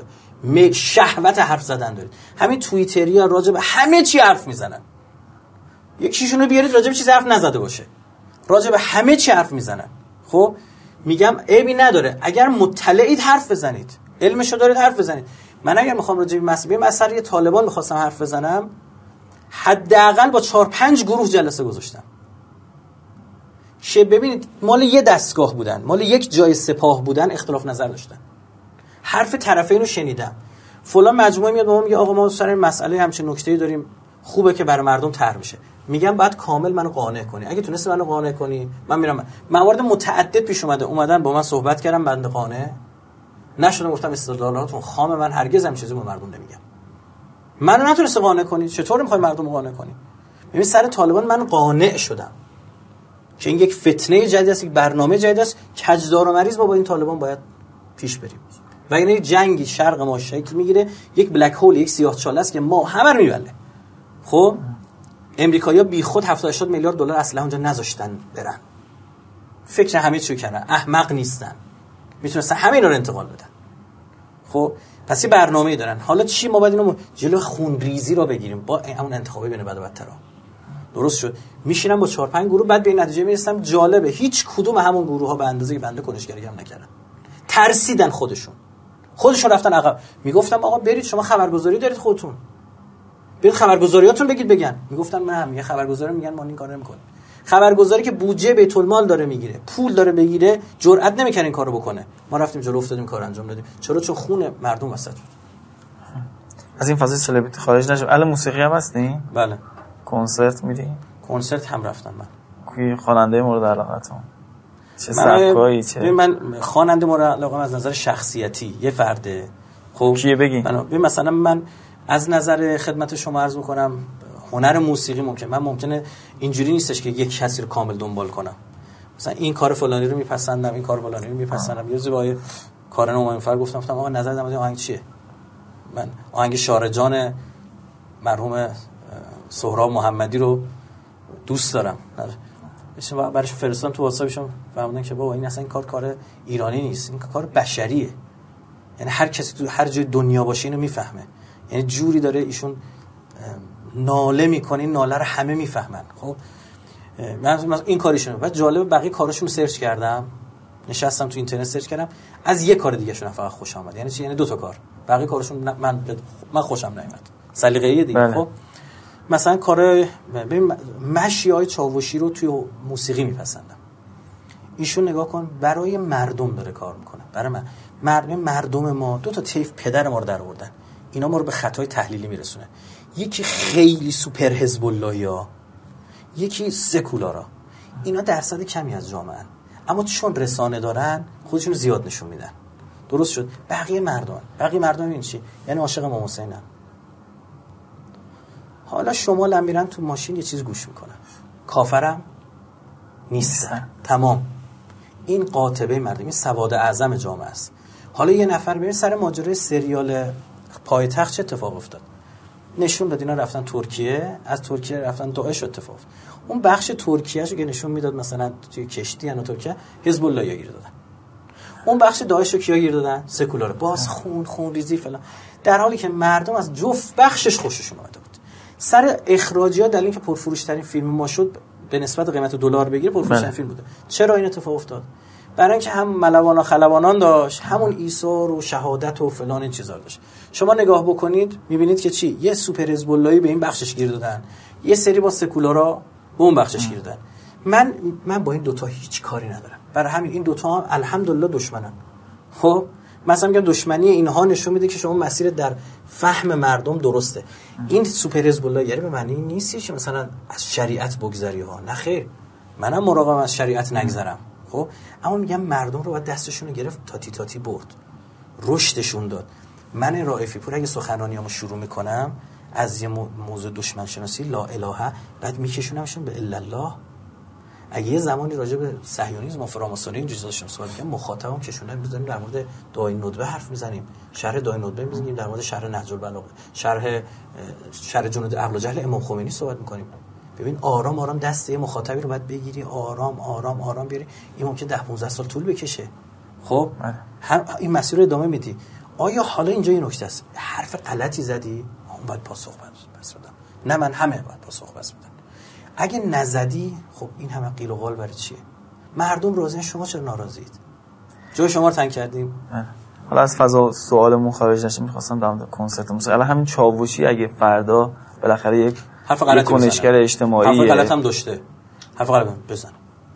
شهوت حرف زدن دارید؟ همین توییتریا راجع به همه چی حرف میزنن. یکیشون رو بیارید راجع به چیز حرف نزده باشه، راجع به همه چی حرف میزنن. خب میگم عیبی نداره اگر مطلعید حرف بزنید، علمشو دارید حرف بزنید. من اگر میخوام راجع به مسئله مسئله طالبان میخواستم حرف بزنم، حداقل با چهار پنج گروه جلسه گذاشتم. شه ببینید مال یه دستگاه بودن، مال یک جای سپاه بودن، اختلاف نظر داشتن. حرف طرفین رو شنیدم. فلان مجموعه میاد به ما میگه آقا ما سر این مسئله همچین نکته‌ای داریم، خوبه که برای مردم طرح بشه. میگم بعد کامل منو قانع کنی. اگه تونستی منو قانع کنی من میرم. موارد متعدد پیش اومده، اومدن با من صحبت کردم، بنده قانع نشدم، گفتم استدلالاتون خام، من هرگز هم چیزی به مردم نمیگم. منو نتونسته قانع کنی، چطور میخوای مردم رو قانع کنی؟ ببین سر طالبان من قانع شدم که این یک فتنه جدید است، یک برنامه جدید است، کجدار و مریض ما با این طالبان باید پیش بریم. و این جنگی شرق ما شکل میگیره، یک بلک هول، یک سیاه‌چاله است که ما همه رو میبله. خب امریکایی‌ها بیخود هفتاد هشتاد میلیارد دلار اسلحه اونجا نذاشتن برن. فکر همه چیو کردن، احمق نیستن، میتونستن همه اینا رو انتقال بدن. خب پس یه برنامه‌ای دارن. حالا چی ما باید اینو جلو خونریزی رو بگیریم با اون انتخابی بین بد و بدترا. درست شد. میشینم با چهار پنج گروه، بعد به این نتیجه میرسم جالبه هیچ کدوم همون گروه‌ها به اندازه بنده کنشگری هم نکردن. ترسیدن خودشون. خودشون رفتن عقب. میگفتم آقا برید شما خبرگزاری دارید خودتون. برید خبرگزاریاتون بگید بگن. میگفتن نه، میگه خبرگزاری میگن ما این کارو نمی‌کنیم. خبرگزاری که بودجه بیت المال داره میگیره، پول داره بگیره، جرئت نمیکنه این کارو بکنه. ما رفتیم جلو افتادیم کار انجام دادیم. چرا؟ چون خون مردم وسط بود. از این فضای سلبریتی خارج نشو. الان موسیقی هم هستین؟ بله. کنسرت میرین؟ کنسرت هم رفتم من. کی خواننده مورد علاقتون؟ چه سبکایی چه؟ من خواننده مورد علاقه از نظر شخصیتی یه فرده. خب کیه بگین؟ من مثلا من از نظر خدمت شما عرض میکنم هنر موسیقی ممکن من ممکنه اینجوری نیستش که یک کسی رو کامل دنبال کنم. مثلا این کار فلانی رو میپسندم، این کار فلانی رو میپسندم. یه زبای کارن اومنفر گفتم گفتم آقا نظر در مورد آهنگ چیه؟ من آهنگ شارجان مرحوم سهراب محمدی رو دوست دارم. مثلا برایش فرستادم تو واتساپشون، فهمیدن که بابا این اصلا این کار کار ایرانی نیست، این کار بشریه. یعنی هر کسی تو هر جای دنیا باشه اینو میفهمه. یعنی جوری داره ایشون ناله میکنه، این ناله رو همه میفهمن. خب من این کاریشونه. بعد جالب بقیه کاراشون رو سرچ کردم، نشستم تو اینترنت سرچ کردم، از یک کار دیگه شون فقط خوشم اومد. یعنی چی؟ یعنی دو تا کار. بقیه کاراشون من من خوشم نمیاد. سلیقه‌ای دیگه. بله. خب مثلا کار ببین مشیای چاوشی رو توی موسیقی میپسندم. ایشون نگاه کن برای مردم داره کار میکنه. برای من مردم مردم ما دو تا طیف پدر ما رو در آوردن. اینا ما رو به خطای تحلیلی میرسونه. یکی خیلی سوپر حزب اللهیا، یکی سکولارا. اینا درصد کمی از جامعه ان، اما چون رسانه دارن خودشون رو زیاد نشون میدن. درست شد. بقیه مردم بقیه مردم این چی؟ یعنی عاشق امام حسینن. حالا شما میرن تو ماشین یه چیز گوش میکنن، کافرم نیستن. تمام. این قاطبه مردم، این سواد اعظم جامعه است. حالا یه نفر میره سر ماجرای سریال پایتخت چه اتفاق افتاد؟ نشون داد اینا رفتن ترکیه، از ترکیه رفتن داعش اتفاق. اون بخش ترکیه‌شو که نشون میداد مثلا توی کشتی انا ترکیه حزب الله یا گیر دادن. اون بخش داعش رو کیا گیر دادن؟ سکولار. باز خون خون ریزی فلان. در حالی که مردم از جفت بخشش خوششون اومده بود. سر اخراجی‌ها دلیل اینکه پرفروش‌ترین فیلم ما شد به نسبت قیمت دلار بگیره پرفروش‌ترین فیلم بوده. چرا این اتفاق افتاد؟ برای اینکه هم ملوانا خلبانان داشت، همون ایثار و شهادت و فلان این چیزا داشت. شما نگاه بکنید می‌بینید که چی؟ یه سوپر حزب اللهی به این بخشش گیر دادن، یه سری با سکولارا به اون بخشش گیر دادن. من من با این دوتا هیچ کاری ندارم. برای همین این دوتا هم الحمدلله دشمنن. خب مثلا میگم دشمنی اینها نشون میده که شما مسیر در فهم مردم درسته. این سوپر حزب الله یعنی به معنی نیست که مثلا از شریعت بگذری ها، نه خیر. منم مراقبم از شریعت نگذرم. خب اما میگم مردم رو باید دستشون رو گرفت، تاتی تاتی برد، رشدشون داد. من رائفی پور اگه سخنرانیامو شروع میکنم از یه موضوع دشمن شناسی لا الهه، بعد میکشونمشون به الا الله. اگه یه زمانی راجع به صهیونیسم و فراماسونی این چیزاشون صحبت کنم، مخاطبم کشوندن میذاریم در مورد داعی ندبه حرف میزنیم، شرح داعی ندبه میزنیم، در مورد شرح نهج البلاغه، شرح شرح جنود عقل و جهل امام خمینی صحبت میکنیم. ببین آرام آرام دست یه مخاطبی رو باید بگیری، آرام آرام آرام بیاری. این ممکنه ده پانزده سال طول بکشه. خب هم این مسیر رو ادامه میدی. آیا حالا اینجا این نکته است، حرف غلطی زدی اون باید پاسخ بس بدم، نه من همه باید پاسخ بس بدم. اگه نزدی خب این همه قیل و قال برای چیه؟ مردم راضین، شما چرا ناراضیید؟ جای شما رو تنگ کردیم. حالا از فضا سوالمون خارج نشه، می‌خواستم در مورد کنسرت موسیقی الان همین چاوشی اگه فردا بالاخره یک حرف غلط کنشگر اجتماعی حرف غلط هم داشته، حرف غلط بزن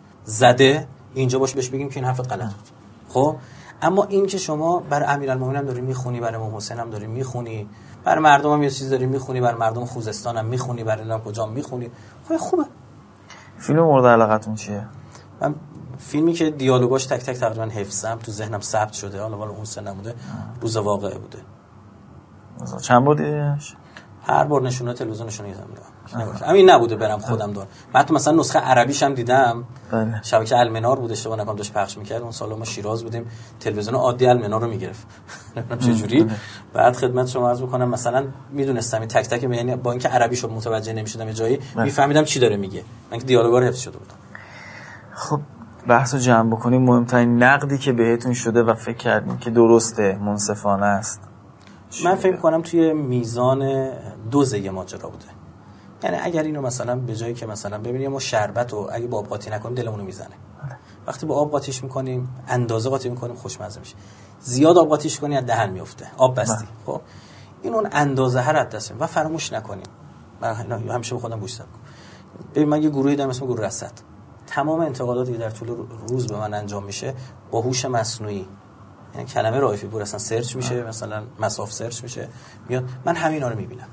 زده اینجا باش بهش بگیم که این حرف غلط بود. خب اما این که شما برای امیرالمومنین هم داری میخونی، برای امام حسین هم داری میخونی، برای مردم هم یه چیز داری میخونی، برای مردم خوزستان هم میخونی، برای اینا کجا میخونی، خب خوبه. فیلم مورد علاقتون چیه؟ من فیلمی که دیالوگاش تک تک تقریبا حفظم، تو ذهنم ثبت شده، حالا والا اون سه نموده، روز واقعه بوده. چند بار دیدیش؟ هر بار نشونه تلویزیونشون میذارم نگاه. همین نبوده برم خودم دار. بعد مثلا نسخه عربیش هم دیدم. بله. شبکه المنار بود اشتباه نکنم داشت پخش میکرد. اون سالا ما شیراز بودیم، تلویزیون عادی المنار رو میگرفت. نمیدونم چه جوری. بعد خدمت شما عرض میکنم مثلا میدونستم این تک تک، یعنی با اینکه عربیشو متوجه نمیشدم یه جایی میفهمیدم چی داره میگه. من که دیالوگا رو حفظ شده بود. خب بحثو جمع بکنیم، مهمترین نقدی که بهتون شده و فکر کردین که درسته، منصفانه است، من فکر می‌کنم توی میزان دوز یه ماجرا بوده. یعنی اگر اینو مثلا به جایی که مثلا ببینیم ما شربت رو اگه با آب قاطی نکنیم دلمون رو میزنه، وقتی با آب قاطیش میکنیم اندازه قاطی میکنیم خوشمزه میشه. زیاد آب قاطیش کنی از دهن میفته، آب بستی. خب این اون اندازه هر از دست و فراموش نکنیم. من همیشه به خودم گوش دادم. ببین من یه گروهی دارم اسم گروه رصد. تمام انتقاداتی که در طول روز به من انجام میشه با هوش مصنوعی، یعنی کلمه رائفی پور اصلا سرچ میشه، مثلا مساف سرچ میشه میاد، من همینا رو میبینم.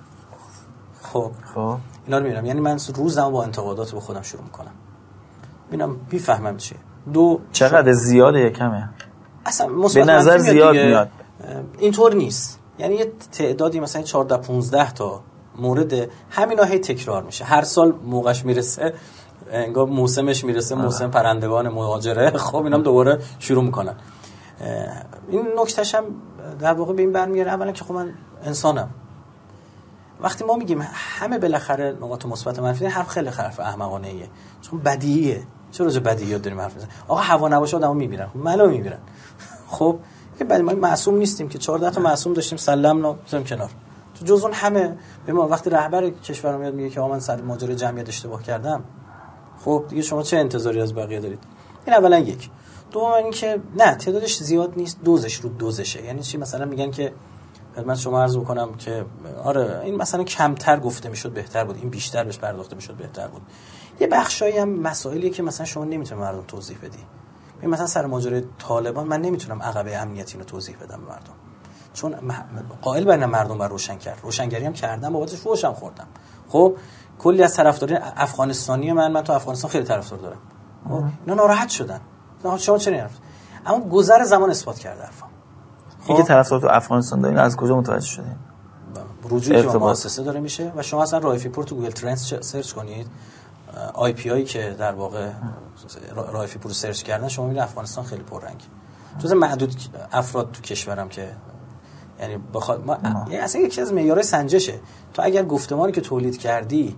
خب خب اینا رو میبینم، یعنی من روزم با انتقادات به خودم شروع میکنم، ببینم میفهمم چیه. دو چقدر زیاده یا کمه؟ اصلا به نظر زیاد میاد. اینطور نیست، یعنی یه تعدادی مثلا چهارده پانزده تا مورد همینا هی تکرار میشه، هر سال موقعش میرسه، انگار موسمش میرسه، موسم پرندگان مهاجره، خب اینام دوباره شروع میکنن. این نکتهش هم در واقع به این برمیگره اولا که خب من انسانم. وقتی ما میگیم همه بالاخره نقاط مثبت منفی، حرف خیلی حرف احمقانه ایه، چون بدیهیه. چرا راجع بدیهیات داریم حرف میزنیم؟ آقا هوا نباشه آدمو میمیرن، معلومه میمیرن. خب که بعد ما معصوم نیستیم که چهارده تا معصوم داشتیم سلمنا بزنیم کنار. تو جز اون همه به ما وقتی رهبر کشور میاد میگه که آقا من سر ماجرای جمعیت اشتباه کردم، خب دیگه شما چه انتظاری از بقیه دارید؟ این اولا یک. دوم اینکه نه تعدادش زیاد نیست، دوزش رو دوزشه. یعنی چی؟ مثلا میگن که خدمت شما عرض بکنم که آره این مثلا کمتر گفته میشد بهتر بود، این بیشتر بهش پرداخته میشد بهتر بود. یه بخشایی هم مسائلیه که مثلا شما نمیتونید مردم توضیح بدی. این مثلا سر ماجرای طالبان من نمیتونم عقبه امنیتی رو توضیح بدم به مردم، چون قائل بین مردم بر روشن کرد، روشنگری هم کردم، بابتش فوشم خوردم. خب کلی از طرفداران افغانستانی من من تو افغانستان خیلی طرفدار دارم. خب اینا ناراحت شدن. شما چرا نرفت؟ اما گذر زمان اثبات کرده حرفم. خب که طرفدار تو افغانستان دارین از کجا متوجه شدین؟ رجوعی که مؤسسه داره میشه و شما اصلا رائفی پور تو گوگل ترندز سرچ کنید، آی پی آی که در واقع رائفی پور سرچ کردن، شما میبینید افغانستان خیلی پررنگ. جز معدود افراد تو کشورم که یعنی بخواد ما یعنی اصلا یکی از معیارهای سنجشه. تو اگر گفتمانی که تولید کردی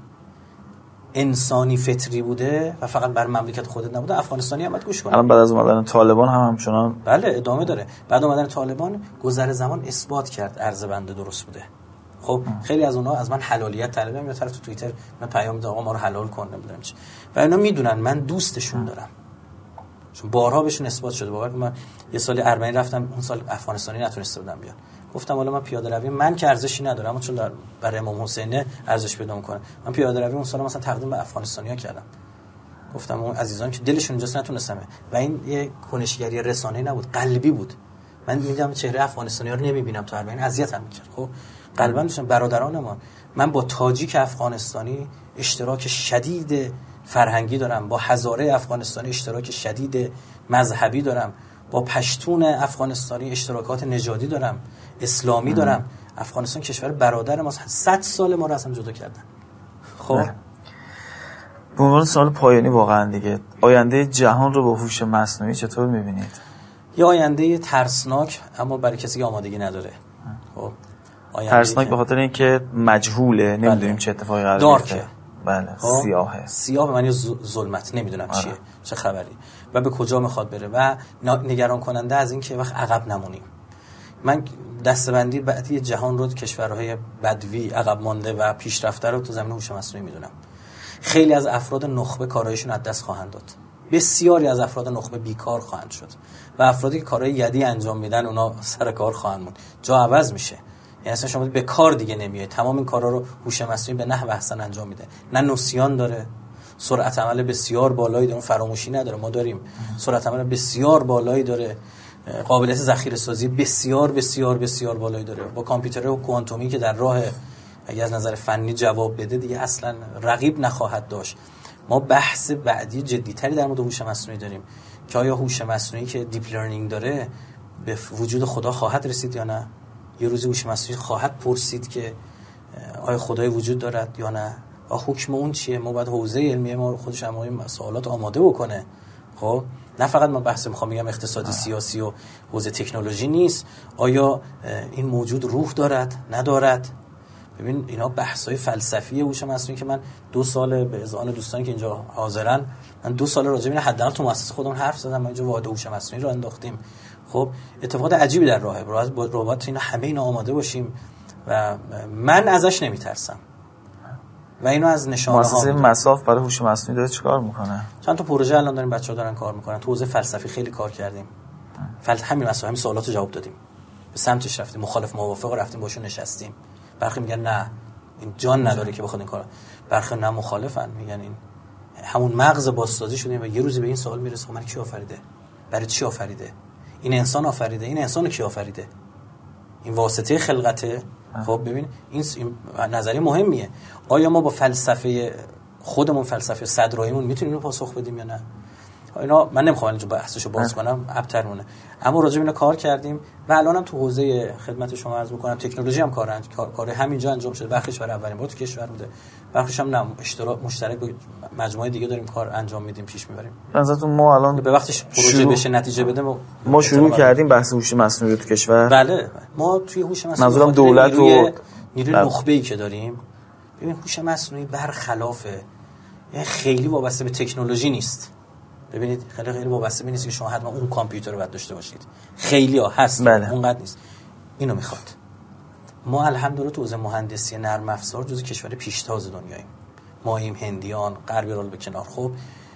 انسانی فطری بوده و فقط بر مملکت خودت نبوده، افغانستانی هم باید گوش کنه. الان بعد از اومدن طالبان هم همچنان بله ادامه داره. بعد اومدن طالبان گذر زمان اثبات کرد عرض بنده درست بوده. خب خیلی از اونها از من حلالیت طلب می‌کنن، طرف تو توییتر من پیام میدم آقا ما رو حلال کن نمیدونم چی، و اینا میدونن من دوستشون دارم چون بارها بهشون اثبات شده. باور کن من یه سال ارمنی رفتم، اون سال افغانستانی نتونسته بودم بیان، گفتم حالا من پیاده روی من که ارزشی نداره، اما چون برای امام حسین ارزش پیدا می‌کنه، من پیاده روی اون سال مثلا تقدیم به افغانستانی‌ها کردم. گفتم اون عزیزان که دلشون اینجاست نتونستم، و این یه کنشگری رسانه‌ای نبود، قلبی بود. من می‌دیدم چهره افغانستانی‌ها رو نمی‌بینم تو ارمنی، اذیتم می‌کرد. خب قلبا داشتم برادرانمان. من با تاجیک افغانستانی اشتراک شدید فرهنگی دارم، با هزاره افغانستانی اشتراک شدید مذهبی دارم، با پشتون افغانستانی اشتراکات نژادی دارم، اسلامی دارم. افغانستان کشور برادر ماست، صد سال ما رو اصلا جدا کردن. خب به عنوان سوال پایانی واقعا دیگه، آینده جهان رو با هوش مصنوعی چطور می‌بینید؟ یه آینده ترسناک اما برای کسی که آمادگی نداره. خب ترسناک به خاطر اینکه مجهوله، نمیدونیم بله. چه اتفاقی قرار بیفته. بله خب. سیاهه. سیاه به معنی ظلمت، نمیدونم آره. چیه، چه خبری و به کجا میخواد بره و نگران کننده از این که وقت عقب نمونیم. من دسته‌بندی بعدی جهان رو کشورهای بدوی، عقب مانده و پیشرفته رو تو زمینه هوش مصنوعی میدونم. خیلی از افراد نخبه کارایشون از دست خواهند داد. بسیاری از افراد نخبه بیکار خواهند شد و افرادی که کارهای یدی انجام میدن اونا سر کار خواهند موند. جا عوض میشه. یعنی اصلا شما به کار دیگه نمیای، تمام این کارا رو هوش مصنوعی به نحو احسن انجام میده. نه نسیان داره، سرعت عمل بسیار بالایی داره، فراموشی نداره، ما داریم. سرعت عمل بسیار بالایی داره، قابلیت ذخیره سازی بسیار بسیار بسیار بالایی داره. با کامپیوترهای کوانتومی که در راه اگه از نظر فنی جواب بده دیگه اصلا رقیب نخواهد داشت. ما بحث بعدی جدی‌تری در مورد هوش مصنوعی داریم که آیا هوش مصنوعی که دیپ لرنینگ داره به وجود خدا خواهد رسید یا نه؟ یه روزی هوش مصنوعی خواهد پرسید که آیا خدای وجود دارد یا نه، و حکم اون چیه. ما باید حوزه علمی ما رو خودش هم این سوالات آماده بکنه. خب نه فقط ما بحث میخوام بگم اقتصادی سیاسی و حوزه تکنولوژی نیست، آیا این موجود روح دارد ندارد. ببین اینا بحث‌های فلسفی هوش مصنوعی که من دو سال به اذعان دوستانی که اینجا حاضرن، من دو سال راجع به این حداقل تو مؤسسه خودمون حرف زدم، ما اینجا واحد هوش مصنوعی رو انداختیم. خب اتفاقات عجیبی در راهه، با ربات اینا همه اینا آماده باشیم و من ازش نمیترسم و اینو از نشانه ها. مؤسسه مساف برای هوش مصنوعی داره چیکار میکنه؟ چند تا پروژه الان داریم، بچه‌ها دارن کار میکنن. تو حوزه فلسفی خیلی کار کردیم، فلسفه همین مسائل، همین سوالاتو جواب دادیم، به سمتش رفتیم، مخالف موافق رفتیم باشون نشستیم. برخی میگن نه این جان نداره که بخواد این کارو، برخی نه مخالفن، میگن این همون مغز بازسازی شده و یه روزی به این سوال میرسه من کی آفریده، برای چی آفریده، این انسان آفریده، این انسانو کی آفریده، این واسطه خلقته. خب ببین این نظریه مهمیه. آیا ما با فلسفه خودمون، فلسفه صدراییمون میتونیم اینو پاسخ بدیم یا نه؟ اینا من نمیخوام اینجا بحثشو باز کنم، ابتر مونه، اما راجع به اینا کار کردیم و الانم تو حوزه خدمت شما عرض می‌کنم تکنولوژی هم کار کار, کار همینجا انجام شده. بخشش برای اولین بار تو کشور بوده، بخشش هم نه اشتراک مشترک با مجموعه دیگه داریم کار انجام میدیم، پیش میبریم. نظرتون ما الان به وقتش پروژه بشه نتیجه بده ما, ما شروع کردیم بحث هوش مصنوعی تو کشور؟ بله ما توی هوش مصنوعی منظورم دولت و نیروی نخبه‌ای که داریم. ببین هوش مصنوعی برخلاف خیلی وابسته به تکنولوژی نیست. ببینید خیلی خیلی وابسته به نیست که شما حتما اون کامپیوتر رو باید داشته باشید، خیلی ها هست بله. اونقدر نیست. اینو میخواد. ما الحمدلله تو حوزه مهندسی نرم افزار جزو کشور پیشتاز دنیاییم. ما ایم هندیان غربی رو به کنار، خب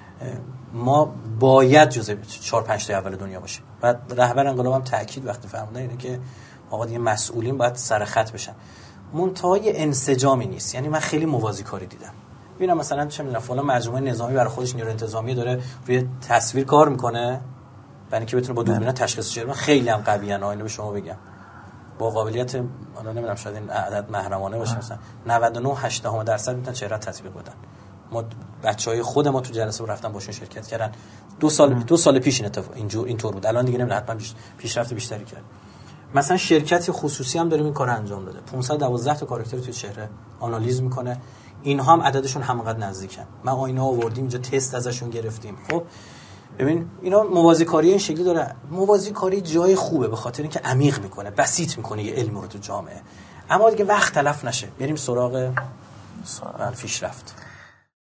ما باید جزو چهار پنج تا اول دنیا باشیم. و رهبر انقلاب هم تاکید وقتی فرمودن اینه که آقا دیگه مسئولین باید سر خط بشن. منتهای انسجامی نیست. یعنی من خیلی موازی کاری دیدم. ببینم مثلا چه میدونم فلان مجموعه نظامی برای خودش نیرو انتظامی داره روی تصویر کار میکنه، برای اینکه بتونه با دوربین تشخیص بده. خیلی هم قویه نه، اینو به شما بگم با قابلیت الان نمیدونم شاید این عدد محرمانه باشه، مثلا نود و نه و هشت دهم درصد میتونن چهره تطبیق بدن. ما بچهای خود ما تو جلسه رفتن باشون شرکت کردن. دو سال دو سال پیش این اتفاق اینجور اینطور بود. الان دیگه نمیدونم حتما پیشرفت بیشتری کرد. مثلا شرکتی خصوصی هم داریم این کارو انجام داده. پانصد و دوازده تا کاراکتر توی چهره آنالیز میکنه. اینها هم عددشون همانقدر نزدیکن. ما آینه آوردیم اینجا تست ازشون گرفتیم. خب ببین اینا موازی کاری این شکلی داره. موازی کاری جای خوبه به خاطر اینکه عمیق میکنه، بسیط میکنه یه علم رو تو جامعه. اما دیگه وقت تلف نشه. بریم سراغ پیشرفت.